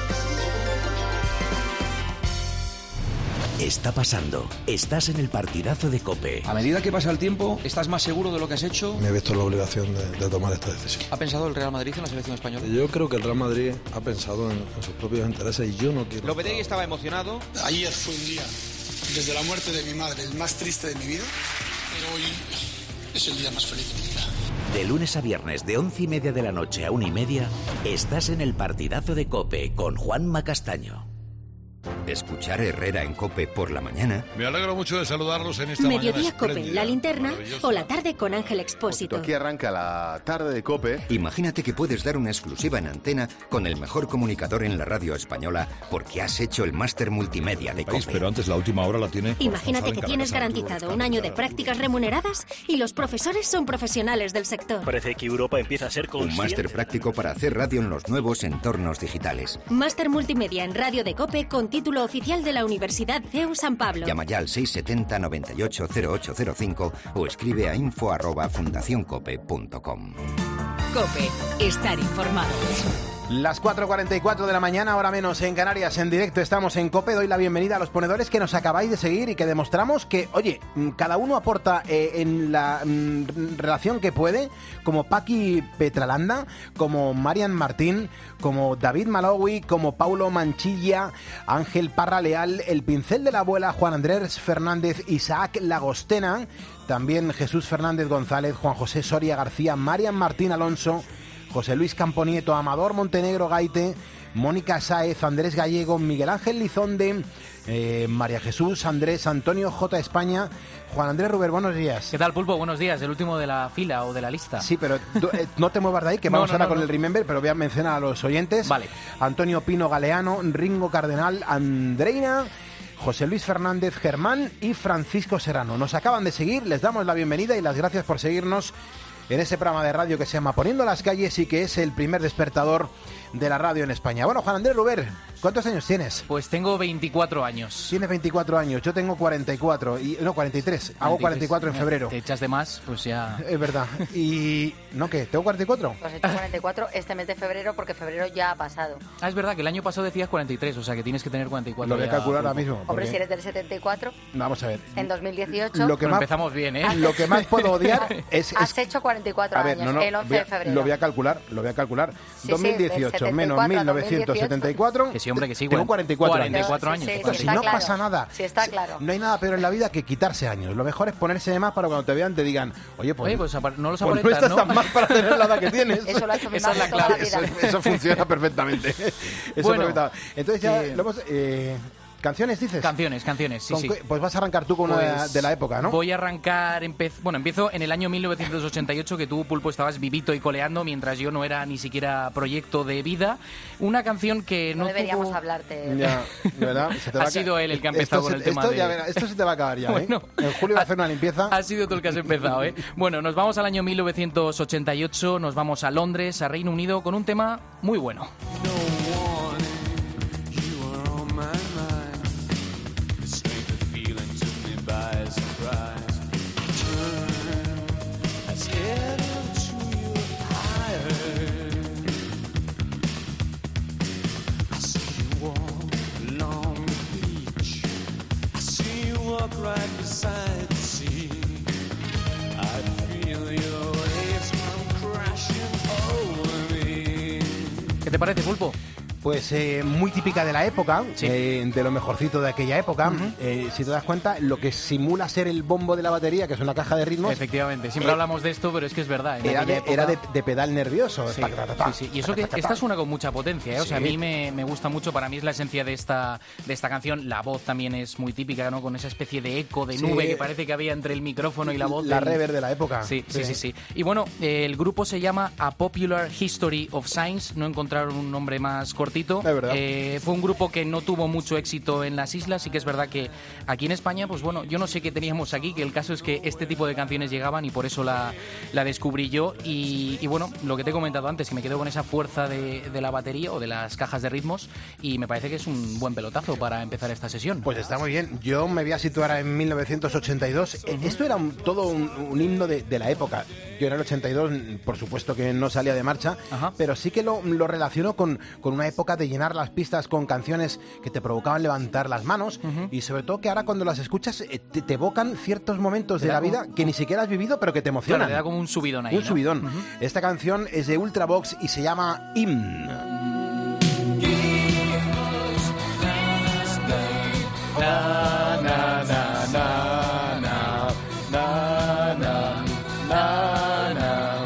Está pasando. Estás en el partidazo de COPE. A medida que pasa el tiempo, ¿estás más seguro de lo que has hecho? Me he visto la obligación de, de tomar esta decisión. ¿Ha pensado el Real Madrid en la selección española? Yo creo que el Real Madrid ha pensado en, en sus propios intereses y yo no quiero... Lopetegui estaba emocionado. Ayer fue un día, desde la muerte de mi madre, el más triste de mi vida, pero hoy es el día más feliz de mi vida. De lunes a viernes, de once y media de la noche a una y media, estás en el partidazo de COPE con Juanma Castaño. Escuchar Herrera en COPE por la mañana. Me alegro mucho de saludarlos en esta mañana Mediodía COPE, espléndida, La Linterna maravillosa. o la tarde con Ángel Expósito. Aquí arranca la tarde de COPE. Imagínate que puedes dar una exclusiva en antena con el mejor comunicador en la radio española porque has hecho el máster multimedia de País, COPE. pero antes la última hora la tiene. Imagínate que tienes garantizado un año de prácticas remuneradas y los profesores son profesionales del sector. Parece que Europa empieza a ser Un consciente. máster práctico para hacer radio en los nuevos entornos digitales. Máster multimedia en radio de COPE con título oficial de la Universidad C E U San Pablo. Llama ya al seis setenta noventa y ocho cero ocho cero cinco o escribe a info arroba fundacioncope punto com. COPE. Estar informado. Las cuatro cuarenta y cuatro de la mañana, hora menos en Canarias, en directo estamos en COPE. Doy la bienvenida a los ponedores que nos acabáis de seguir y que demostramos que, oye, cada uno aporta eh, en la mm, relación que puede, como Paqui Petralanda, como Marian Martín, como David Malawi, como Paulo Manchilla, Ángel Parra Leal, el pincel de la abuela, Juan Andrés Fernández, Isaac Lagostena, también Jesús Fernández González, Juan José Soria García, Marian Martín Alonso, José Luis Camponieto, Amador Montenegro Gaite, Mónica Sáez, Andrés Gallego, Miguel Ángel Lizonde, eh, María Jesús, Andrés, Antonio J. España, Juan Andrés Ruber, buenos días. ¿Qué tal, Pulpo? Buenos días, el último de la fila o de la lista. Sí, pero tú, eh, no te muevas de ahí, que No, vamos no, ahora no, con no. el Remember, pero voy a mencionar a los oyentes. Vale. Antonio Pino Galeano, Ringo Cardenal, Andreina, José Luis Fernández Germán y Francisco Serrano. Nos acaban de seguir, les damos la bienvenida y las gracias por seguirnos en ese programa de radio que se llama Poniendo las Calles y que es el primer despertador de la radio en España. Bueno, Juan Andrés Ruber, ¿cuántos años tienes? Pues tengo veinticuatro años. Tienes veinticuatro años, yo tengo cuarenta y cuatro, y, no, cuarenta y tres, hago cuarenta y cuatro en febrero. Te echas de más, pues ya... Es verdad. Y... ¿No qué? ¿Tengo cuarenta y cuatro? Pues he hecho cuarenta y cuatro este mes de febrero porque febrero ya ha pasado. Ah, es verdad que el año pasado decías cuarenta y tres, o sea que tienes que tener cuarenta y cuatro. Lo voy a ya, calcular ahora Pulpo. mismo. Hombre, porque- si eres del setenta y cuatro, Vamos a ver. en dos mil dieciocho Lo que Pero más, empezamos bien, ¿eh? lo que más puedo odiar es... es- has hecho cuarenta y cuatro a ver, años, no, no, el once voy a- de febrero. lo voy a calcular, lo voy a calcular. Sí, dos mil sí, del dieciocho setenta y menos cuatro a mil novecientos setenta y cuatro. Que sí, hombre, que sí, Tengo bueno, cuarenta y cuatro cuarenta y años. cuatro Sí, años. sí, te sí, Pues pasas. si está no claro. pasa nada. Sí, está claro. No hay nada peor en la vida que quitarse años. Lo mejor es ponerse de más para cuando te vean te digan, oye, pues, Oye, pues apar- no los pues no aparentas, estás ¿no? tan mal para tener la edad que tienes. Eso lo ha hecho mi Esa es madre la toda la clave, vida. Eso, eso funciona perfectamente. Eso Bueno, perfectamente. Entonces ya eh, lo hemos... eh, ¿Canciones dices? Canciones, canciones, sí, ¿Con sí. qué? Pues vas a arrancar tú con una Pues de la época, ¿no? Voy a arrancar, empe- bueno, empiezo en el año mil novecientos ochenta y ocho, que tú, Pulpo, estabas vivito y coleando, mientras yo no era ni siquiera proyecto de vida. Una canción que No no deberíamos tuvo... hablarte. Ya, de verdad. Se te va Ha a ca- sido él el que ha Esto empezado se- con el tema esto, de... ya verás, esto se te va a acabar ya, ¿eh? Bueno. En julio va a hacer una limpieza. Ha sido tú el que has empezado, ¿eh? Bueno, nos vamos al año mil novecientos ochenta y ocho, nos vamos a Londres, a Reino Unido, con un tema muy bueno. ¿Qué te parece, Pulpo? Pues eh, muy típica de la época, Sí. eh, de lo mejorcito de aquella época. Eh, si te das cuenta, lo que simula ser el bombo de la batería, que es una caja de ritmos, Efectivamente, siempre Eh, hablamos de esto, pero es que es verdad. En era, de, aquella era de, época- de pedal nervioso. Sí, Ta, ta, ta, ta. sí, sí. Y eso que Ta, ta, ta, esta ta. suena con mucha potencia, ¿eh? O sea, a Sí. mí me, me gusta mucho, para mí es la esencia de esta, de esta canción. La voz también es muy típica, ¿no? Con esa especie de eco, de Sí. nube que parece que había entre el micrófono y la voz. La del- rever de la época. Sí, sí, sí, sí. Y bueno, eh, el grupo se llama A Popular History of Science, no encontraron un nombre más cortito. Es verdad. Eh, fue un grupo que no tuvo mucho éxito en las islas, sí que es verdad que aquí en España, pues bueno, yo no sé qué teníamos aquí, que el caso es que este tipo de canciones llegaban y por eso la, la descubrí yo. Y, y bueno, lo que te he comentado antes, que me quedo con esa fuerza de, de la batería o de las cajas de ritmos y me parece que es un buen pelotazo para empezar esta sesión. Pues está muy bien. Yo me voy a situar en mil novecientos ochenta y dos. Eh, Esto era un- todo un, un himno de, de la época. Yo en el ochenta y dos, por supuesto que no salía de marcha, Ajá. pero sí que lo, lo relaciono con, con una época de llenar las pistas con canciones que te provocaban levantar las manos y sobre todo que ahora cuando las escuchas eh, te, te evocan ciertos momentos Te de da la como- vida que ni siquiera has vivido pero que te emocionan. Claro, te da como un subidón ahí, Un ¿no? subidón. Ujú. Esta canción es de Ultravox y se llama Hymn. Na, na, na, na, na, na, na, na, na,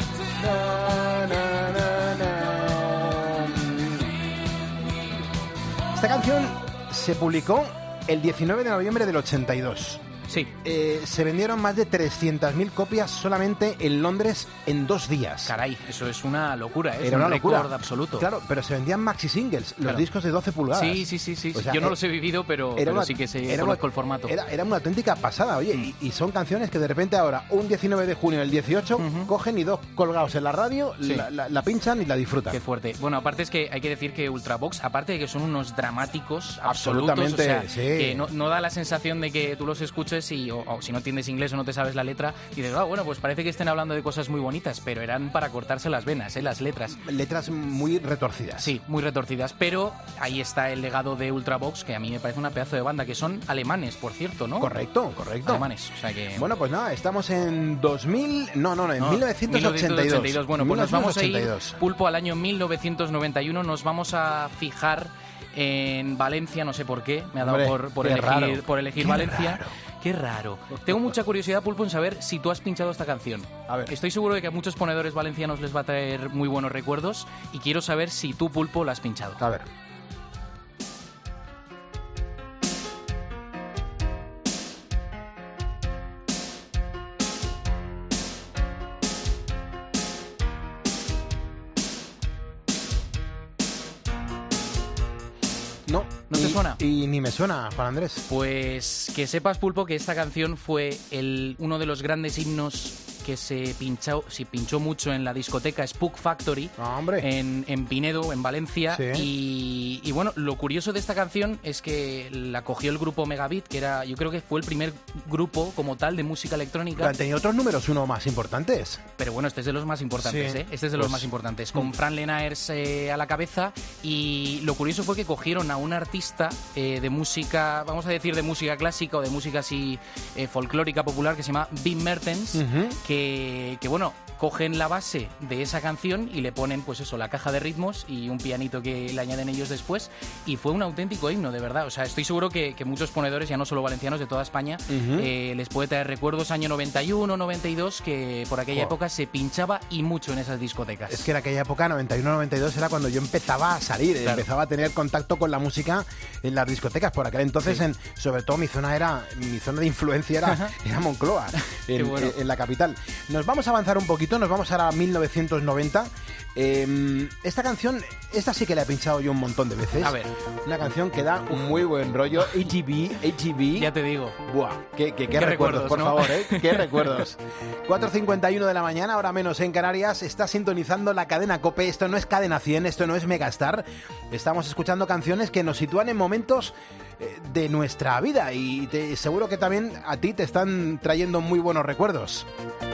Esta canción se publicó el diecinueve de noviembre del ochenta y dos. Sí. Eh, se vendieron más de trescientas mil copias solamente en Londres en dos días. Caray, eso es una locura, ¿eh? Es Era un una locura. récord absoluto. Claro, pero se vendían maxi singles, los Claro. discos de doce pulgadas. Sí, sí, sí, sí. O sea, Yo no eh, los he vivido, pero, era pero una- sí que sé, era conozco una- el formato. Era, era una auténtica pasada, oye, y, y son canciones que de repente ahora, un diecinueve de junio del dieciocho, cogen y dos colgados en la radio, Sí. la, la- la pinchan y la disfrutan. Qué fuerte. Bueno, aparte es que hay que decir que Ultravox, aparte de que son unos dramáticos absolutos, Absolutamente, o sea, sí. que no, no da la sensación de que tú los escuches curioso es si, o, o si no entiendes inglés o no te sabes la letra, dices, ah, bueno, pues parece que estén hablando de cosas muy bonitas, pero eran para cortarse las venas, ¿eh? Las letras. Letras muy retorcidas. Sí, muy retorcidas, pero ahí está el legado de Ultravox, que a mí me parece una pedazo de banda, que son alemanes, por cierto, ¿no? Correcto, correcto. Alemanes, o sea que... Bueno, pues nada, estamos en dos mil... No, no, no, en no, mil novecientos ochenta y dos. Bueno, pues nos vamos a ir, Pulpo, al año mil novecientos noventa y uno, nos vamos a fijar en Valencia, no sé por qué, me ha dado Hombre, por, por, elegir, por elegir qué Valencia. Raro. Qué raro. Tengo mucha curiosidad, Pulpo, en saber si tú has pinchado esta canción. A ver. Estoy seguro de que a muchos ponedores valencianos les va a traer muy buenos recuerdos y quiero saber si tú, Pulpo, la has pinchado. A ver. No, ¿no te suena? Y ni me suena, Juan Andrés. Pues que sepas, Pulpo, que esta canción fue el, uno de los grandes himnos que se pinchó, se pinchó mucho en la discoteca Spook Factory, ah, hombre. En, en Pinedo, en Valencia. Sí. Y, y bueno, lo curioso de esta canción es que la cogió el grupo Megabit, que era, yo creo que fue el primer grupo como tal de música electrónica. Pero han tenido otros números uno más importantes. Pero bueno, este es de los más importantes, sí. ¿eh? Este es de pues, los más importantes, con Fran Lenaers eh, a la cabeza. Y lo curioso fue que cogieron a un artista eh, de música, vamos a decir de música clásica o de música así eh, folclórica popular, que se llama Wim Mertens, uh-huh. que Que, que bueno, cogen la base de esa canción y le ponen pues eso, la caja de ritmos y un pianito que le añaden ellos después, y fue un auténtico himno, de verdad. O sea, estoy seguro que, que muchos ponedores, ya no solo valencianos, de toda España, uh-huh. eh, les puede traer recuerdos año noventa y uno, noventa y dos, que por aquella oh. época se pinchaba y mucho en esas discotecas. Es que en aquella época, noventa y uno, noventa y dos, era cuando yo empezaba a salir, claro. empezaba a tener contacto con la música en las discotecas. Por aquel entonces, sí. en, sobre todo mi zona era mi zona de influencia era, era Moncloa, en, bueno. en, en la capital. Nos vamos a avanzar un poquito, nos vamos ahora a mil novecientos noventa. Eh, esta canción, esta sí que la he pinchado yo un montón de veces. A ver. Una canción que da un muy buen rollo. A T V, A T V. Ya te digo. Buah, qué, qué, qué, qué recuerdos, recuerdos, por ¿no? favor, ¿eh? Qué recuerdos. cuatro cincuenta y uno de la mañana, ahora menos en Canarias. Está sintonizando la cadena COPE. Esto no es Cadena cien, esto no es Megastar. Estamos escuchando canciones que nos sitúan en momentos eh, de nuestra vida. Y te, seguro que también a ti te están trayendo muy buenos recuerdos.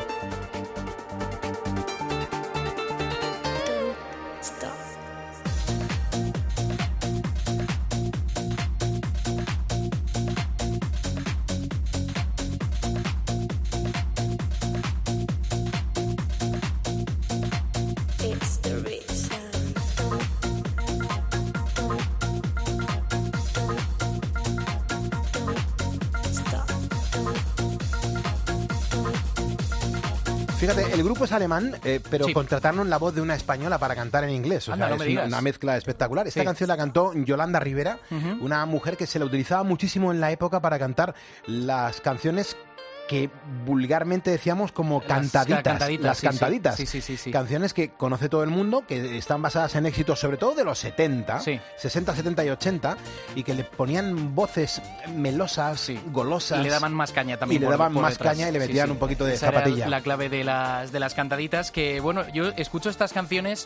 Fíjate, el grupo es alemán, eh, pero sí. contrataron la voz de una española para cantar en inglés. O Anda, sea, no es me una, una mezcla espectacular. Esta sí. canción la cantó Yolanda Rivera, uh-huh. una mujer que se la utilizaba muchísimo en la época para cantar las canciones que vulgarmente decíamos como cantaditas, las cantaditas, las sí, cantaditas. Sí, sí, sí, sí. Canciones que conoce todo el mundo, que están basadas en éxitos sobre todo de los setenta, sí. sesenta, setenta y ochenta, y que le ponían voces melosas, sí. golosas. Y le daban más caña también. Y por, le daban por más detrás. caña y le metían sí, sí. un poquito de Esa zapatilla. Era la clave de las, de las cantaditas, que bueno, yo escucho estas canciones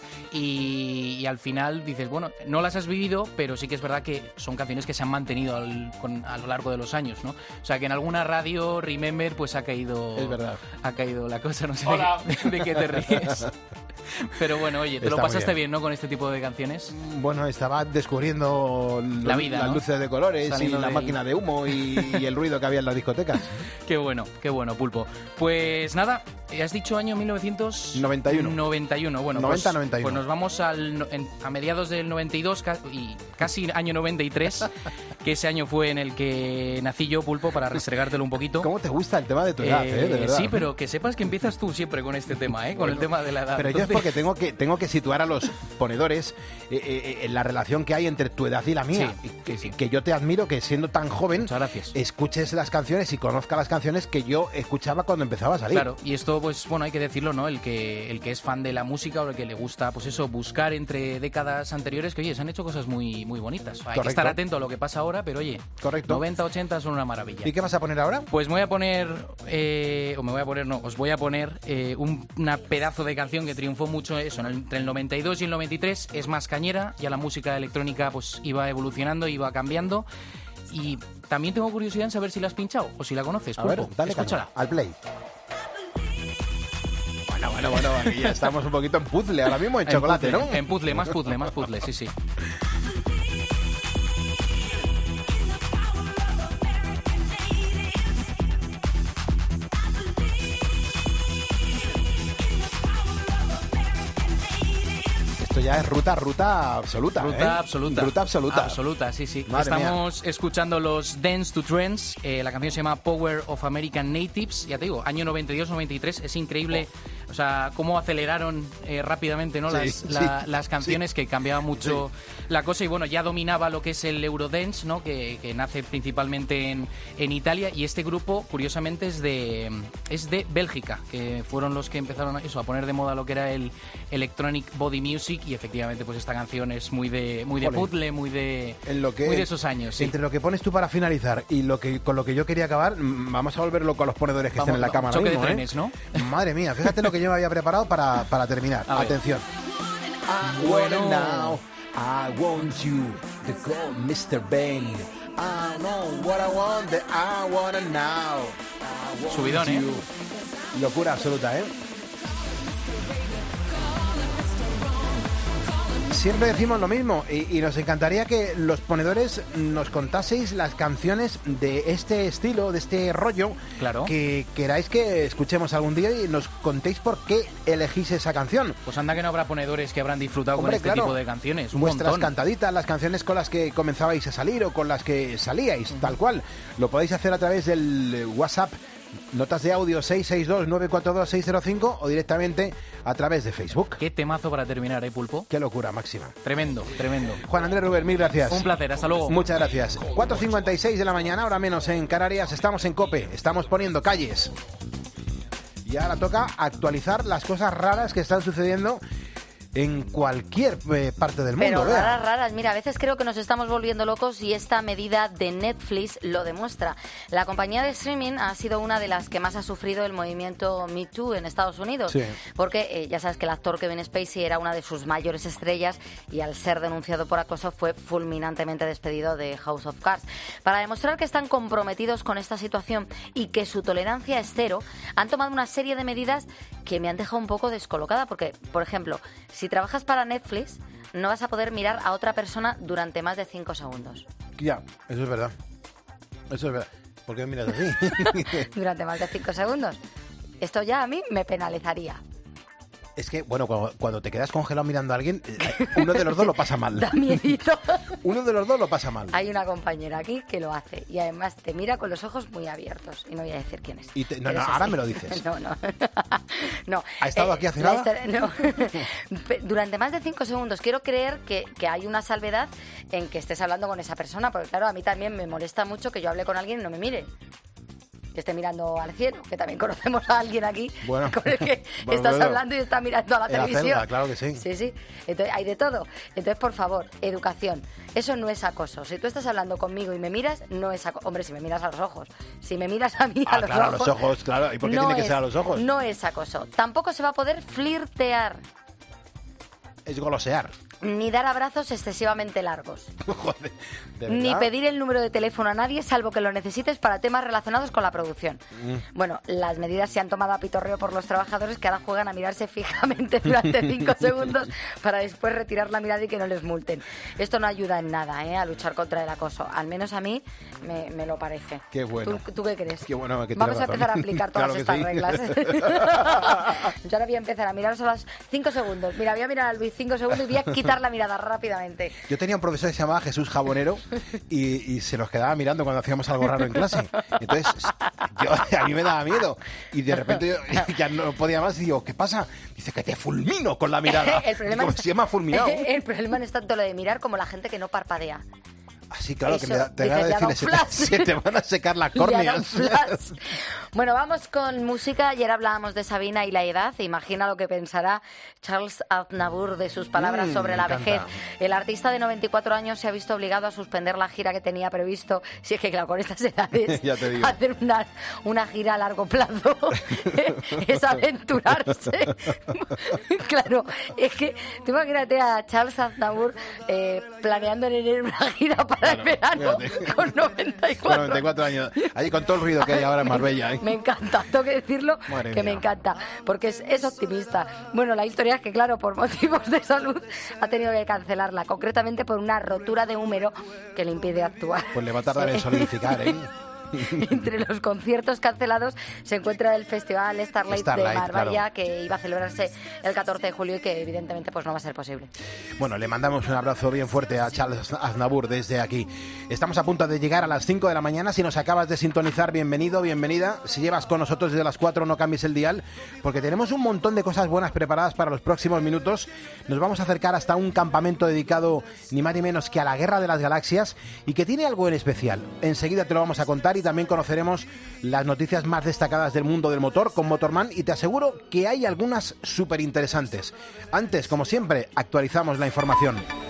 y, y al final dices, bueno, no las has vivido, pero sí que es verdad que son canciones que se han mantenido al, con, a lo largo de los años, ¿no? O sea, que en alguna radio, Remember, pues ha caído... Es verdad. Ha caído la cosa, no sé Hola. de, de qué te ríes. Pero bueno, oye, ¿te Está lo pasaste bien. bien, no, con este tipo de canciones? Bueno, estaba descubriendo lo, la vida, las ¿no? luces de colores Saliendo y la del... máquina de humo y, y el ruido que había en las discotecas. Qué bueno, qué bueno, Pulpo. Pues nada, has dicho año mil novecientos noventa y uno. noventa y uno, bueno, noventa, pues, noventa y uno. pues nos vamos al, en, a mediados del noventa y dos y casi año noventa y tres, que ese año fue en el que nací yo, Pulpo, para restregártelo un poquito. ¿Cómo te gusta el tema de tu edad, eh? eh de verdad. Sí, pero que sepas que empiezas tú siempre con este tema, ¿eh? Con bueno, el tema de la edad. Pero Entonces... yo es porque tengo que, tengo que situar a los ponedores eh, eh, en la relación que hay entre tu edad y la mía. Sí, que, sí. que yo te admiro que siendo tan joven Muchas gracias. escuches las canciones y conozcas las canciones que yo escuchaba cuando empezaba a salir. Claro, y esto pues bueno, hay que decirlo, ¿no? El que, el que es fan de la música o el que le gusta, pues eso, buscar entre décadas anteriores, que oye, se han hecho cosas muy, muy bonitas. Hay Correcto. que estar atento a lo que pasa ahora, pero oye, Correcto. noventa, ochenta son una maravilla. ¿Y qué vas a poner ahora? Pues me voy a poner, eh, o me voy a poner, no, os voy a poner eh, un una pedazo de canción que triunfó mucho eso, en el, entre el noventa y dos y el noventa y tres, es más cañera, ya la música electrónica pues iba evolucionando, iba cambiando. Y también tengo curiosidad en saber si la has pinchado o si la conoces, A Pulpo. ver, dale Escúchala. calma, al play. Bueno, bueno, bueno, aquí ya estamos un poquito en puzzle, ahora mismo en, En chocolate, puzzle, ¿no? En puzzle, más puzzle, más puzzle, sí, sí. Esto ya es ruta, ruta absoluta, Ruta ¿eh? absoluta. Ruta absoluta. Absoluta, sí, sí. Madre Estamos escuchando los Dance to Trends. Eh, la canción se llama Power of American Natives. Ya te digo, año noventa y dos noventa y tres. Es increíble, o sea, cómo aceleraron eh, rápidamente, ¿no? Sí, las, sí, la- las canciones, sí. que cambiaba mucho la cosa. Y bueno, ya dominaba lo que es el Eurodance, ¿no? Que, que nace principalmente en, en Italia. Y este grupo, curiosamente, es de, es de Bélgica, que fueron los que empezaron a, eso, a poner de moda lo que era el Electronic Body Music. Y efectivamente, pues esta canción es muy de, muy de Jolín. puzzle, muy de, En lo que, muy de esos años. Sí. Entre lo que pones tú para finalizar y lo que con lo que yo quería acabar, mm, vamos a volver loco a los ponedores que Vamos, estén en la va- cámara choque de mismo, ¿eh? trenes, ¿no? Madre mía, fíjate lo que yo me había preparado para, para terminar. A ver. Atención. I Bueno. wanna know, I want you to go, mister Bane. I know what I want, that I wanna know. I want Subidón, ¿eh? you. Locura absoluta, ¿eh? Siempre decimos lo mismo y, y nos encantaría que los ponedores nos contaseis las canciones de este estilo, de este rollo, Claro. que queráis que escuchemos algún día y nos contéis por qué elegís esa canción. Pues anda que no habrá ponedores que habrán disfrutado Hombre, con este claro. tipo de canciones. Un Vuestras montón. cantaditas, las canciones con las que comenzabais a salir o con las que salíais, tal cual. Lo podéis hacer a través del eh, WhatsApp, notas de audio seis seis dos nueve cuatro dos seis cero cinco o directamente a través de Facebook. Qué temazo para terminar, ¿eh, Pulpo? Qué locura máxima. Tremendo, tremendo. Juan Andrés Rubén, mil gracias. Un placer, hasta luego. Muchas gracias. cuatro cincuenta y seis de la mañana, ahora menos en Canarias, estamos en COPE, estamos poniendo calles. Y ahora toca actualizar las cosas raras que están sucediendo en cualquier eh, parte del mundo. Pero Bea. raras, raras. Mira, a veces creo que nos estamos volviendo locos y esta medida de Netflix lo demuestra. La compañía de streaming ha sido una de las que más ha sufrido el movimiento Me Too en Estados Unidos. Sí. Porque eh, ya sabes que el actor Kevin Spacey era una de sus mayores estrellas y al ser denunciado por acoso fue fulminantemente despedido de House of Cards. Para demostrar que están comprometidos con esta situación y que su tolerancia es cero, han tomado una serie de medidas que me han dejado un poco descolocada. Porque, por ejemplo, si trabajas para Netflix, no vas a poder mirar a otra persona durante más de cinco segundos. Ya, eso es verdad. Eso es verdad. ¿Por qué me miras así? Durante más de cinco segundos. Esto ya a mí me penalizaría. Es que, bueno, cuando, cuando te quedas congelado mirando a alguien, eh, uno de los dos lo pasa mal. Da miedito. Uno de los dos lo pasa mal. Hay una compañera aquí que lo hace y además te mira con los ojos muy abiertos. Y no voy a decir quién es. Y te- no, Pero no, es ahora así. me lo dices. No, no. no. ¿Ha estado aquí hace la nada? historia- no. Pe- Durante más de cinco segundos quiero creer que, que hay una salvedad en que estés hablando con esa persona. Porque claro, a mí también me molesta mucho que yo hable con alguien y no me mire. Que esté mirando al cielo, que también conocemos a alguien aquí Bueno. con el que Bueno, estás bueno. hablando y está mirando a la En la televisión. celda, claro que sí. Sí, sí. Entonces, hay de todo. Entonces, por favor, educación. Eso no es acoso. Si tú estás hablando conmigo y me miras, no es acoso. Hombre, si me miras a los ojos. Si me miras a mí a Ah, los claro, a ojos. los ojos, claro. ¿Y por qué no tiene que es- ser a los ojos? No es acoso. Tampoco se va a poder flirtear Es golosear. ni dar abrazos excesivamente largos. Joder, ¿de Ni verdad? pedir el número de teléfono a nadie, salvo que lo necesites para temas relacionados con la producción. Mm. Bueno, las medidas se han tomado a pitorreo por los trabajadores que ahora juegan a mirarse fijamente durante cinco segundos para después retirar la mirada y que no les multen. Esto no ayuda en nada, ¿eh? A luchar contra el acoso. Al menos a mí me, me lo parece. Qué bueno. ¿Tú, tú qué crees? Qué bueno que tienes Vamos a razón. empezar a aplicar todas Claro que estas sí. reglas. Yo ahora voy a empezar a miraros a los cinco segundos. Mira, voy a mirar a Luis cinco segundos y voy a quitar la mirada rápidamente. Yo tenía un profesor que se llamaba Jesús Jabonero y, y se nos quedaba mirando cuando hacíamos algo raro en clase. Entonces, yo, a mí me daba miedo. Y de repente yo ya no podía más y digo, ¿qué pasa? Dice que te fulmino con la mirada. El problema Digo, es- se llama fulminado. El problema no es tanto lo de mirar como la gente que no parpadea. Así, claro, que Eso, me da, te dices, da ya da decirle, un se, te- flash. se te van a secar las Ya da un córneas. flash. Bueno, vamos con música. Ayer hablábamos de Sabina y la edad. Imagina lo que pensará Charles Aznavour de sus palabras Mm, sobre la me vejez. encanta. El artista de noventa y cuatro años se ha visto obligado a suspender la gira que tenía previsto. Si es que, claro, con estas edades, Ya te digo. hacer una, una gira a largo plazo es aventurarse. Claro, es que tú imagínate a Charles Aznavour eh, planeando en enero una gira para el verano con noventa y Con cuatro. noventa y cuatro años. Ahí con todo el ruido que hay ahora en Marbella. ¿eh? Me encanta, tengo que decirlo, Madre que mía. me encanta, porque es, es optimista. Bueno, la historia es que, claro, por motivos de salud ha tenido que cancelarla, concretamente por una rotura de húmero que le impide actuar. Pues le va a tardar en solidificar, ¿eh? Entre los conciertos cancelados se encuentra el Festival Starlight, Starlight, de Marbella, claro. que iba a celebrarse el catorce de julio y que evidentemente pues no va a ser posible. Bueno, le mandamos un abrazo bien fuerte a Charles Aznavour desde aquí. Estamos a punto de llegar a las cinco de la mañana. Si nos acabas de sintonizar, bienvenido, bienvenida. Si llevas con nosotros desde las cuatro, no cambies el dial, porque tenemos un montón de cosas buenas preparadas para los próximos minutos. Nos vamos a acercar hasta un campamento dedicado ni más ni menos que a la Guerra de las Galaxias y que tiene algo en especial. Enseguida te lo vamos a contar y también conoceremos las noticias más destacadas del mundo del motor con Motorman y te aseguro que hay algunas súper interesantes. Antes, como siempre, actualizamos la información.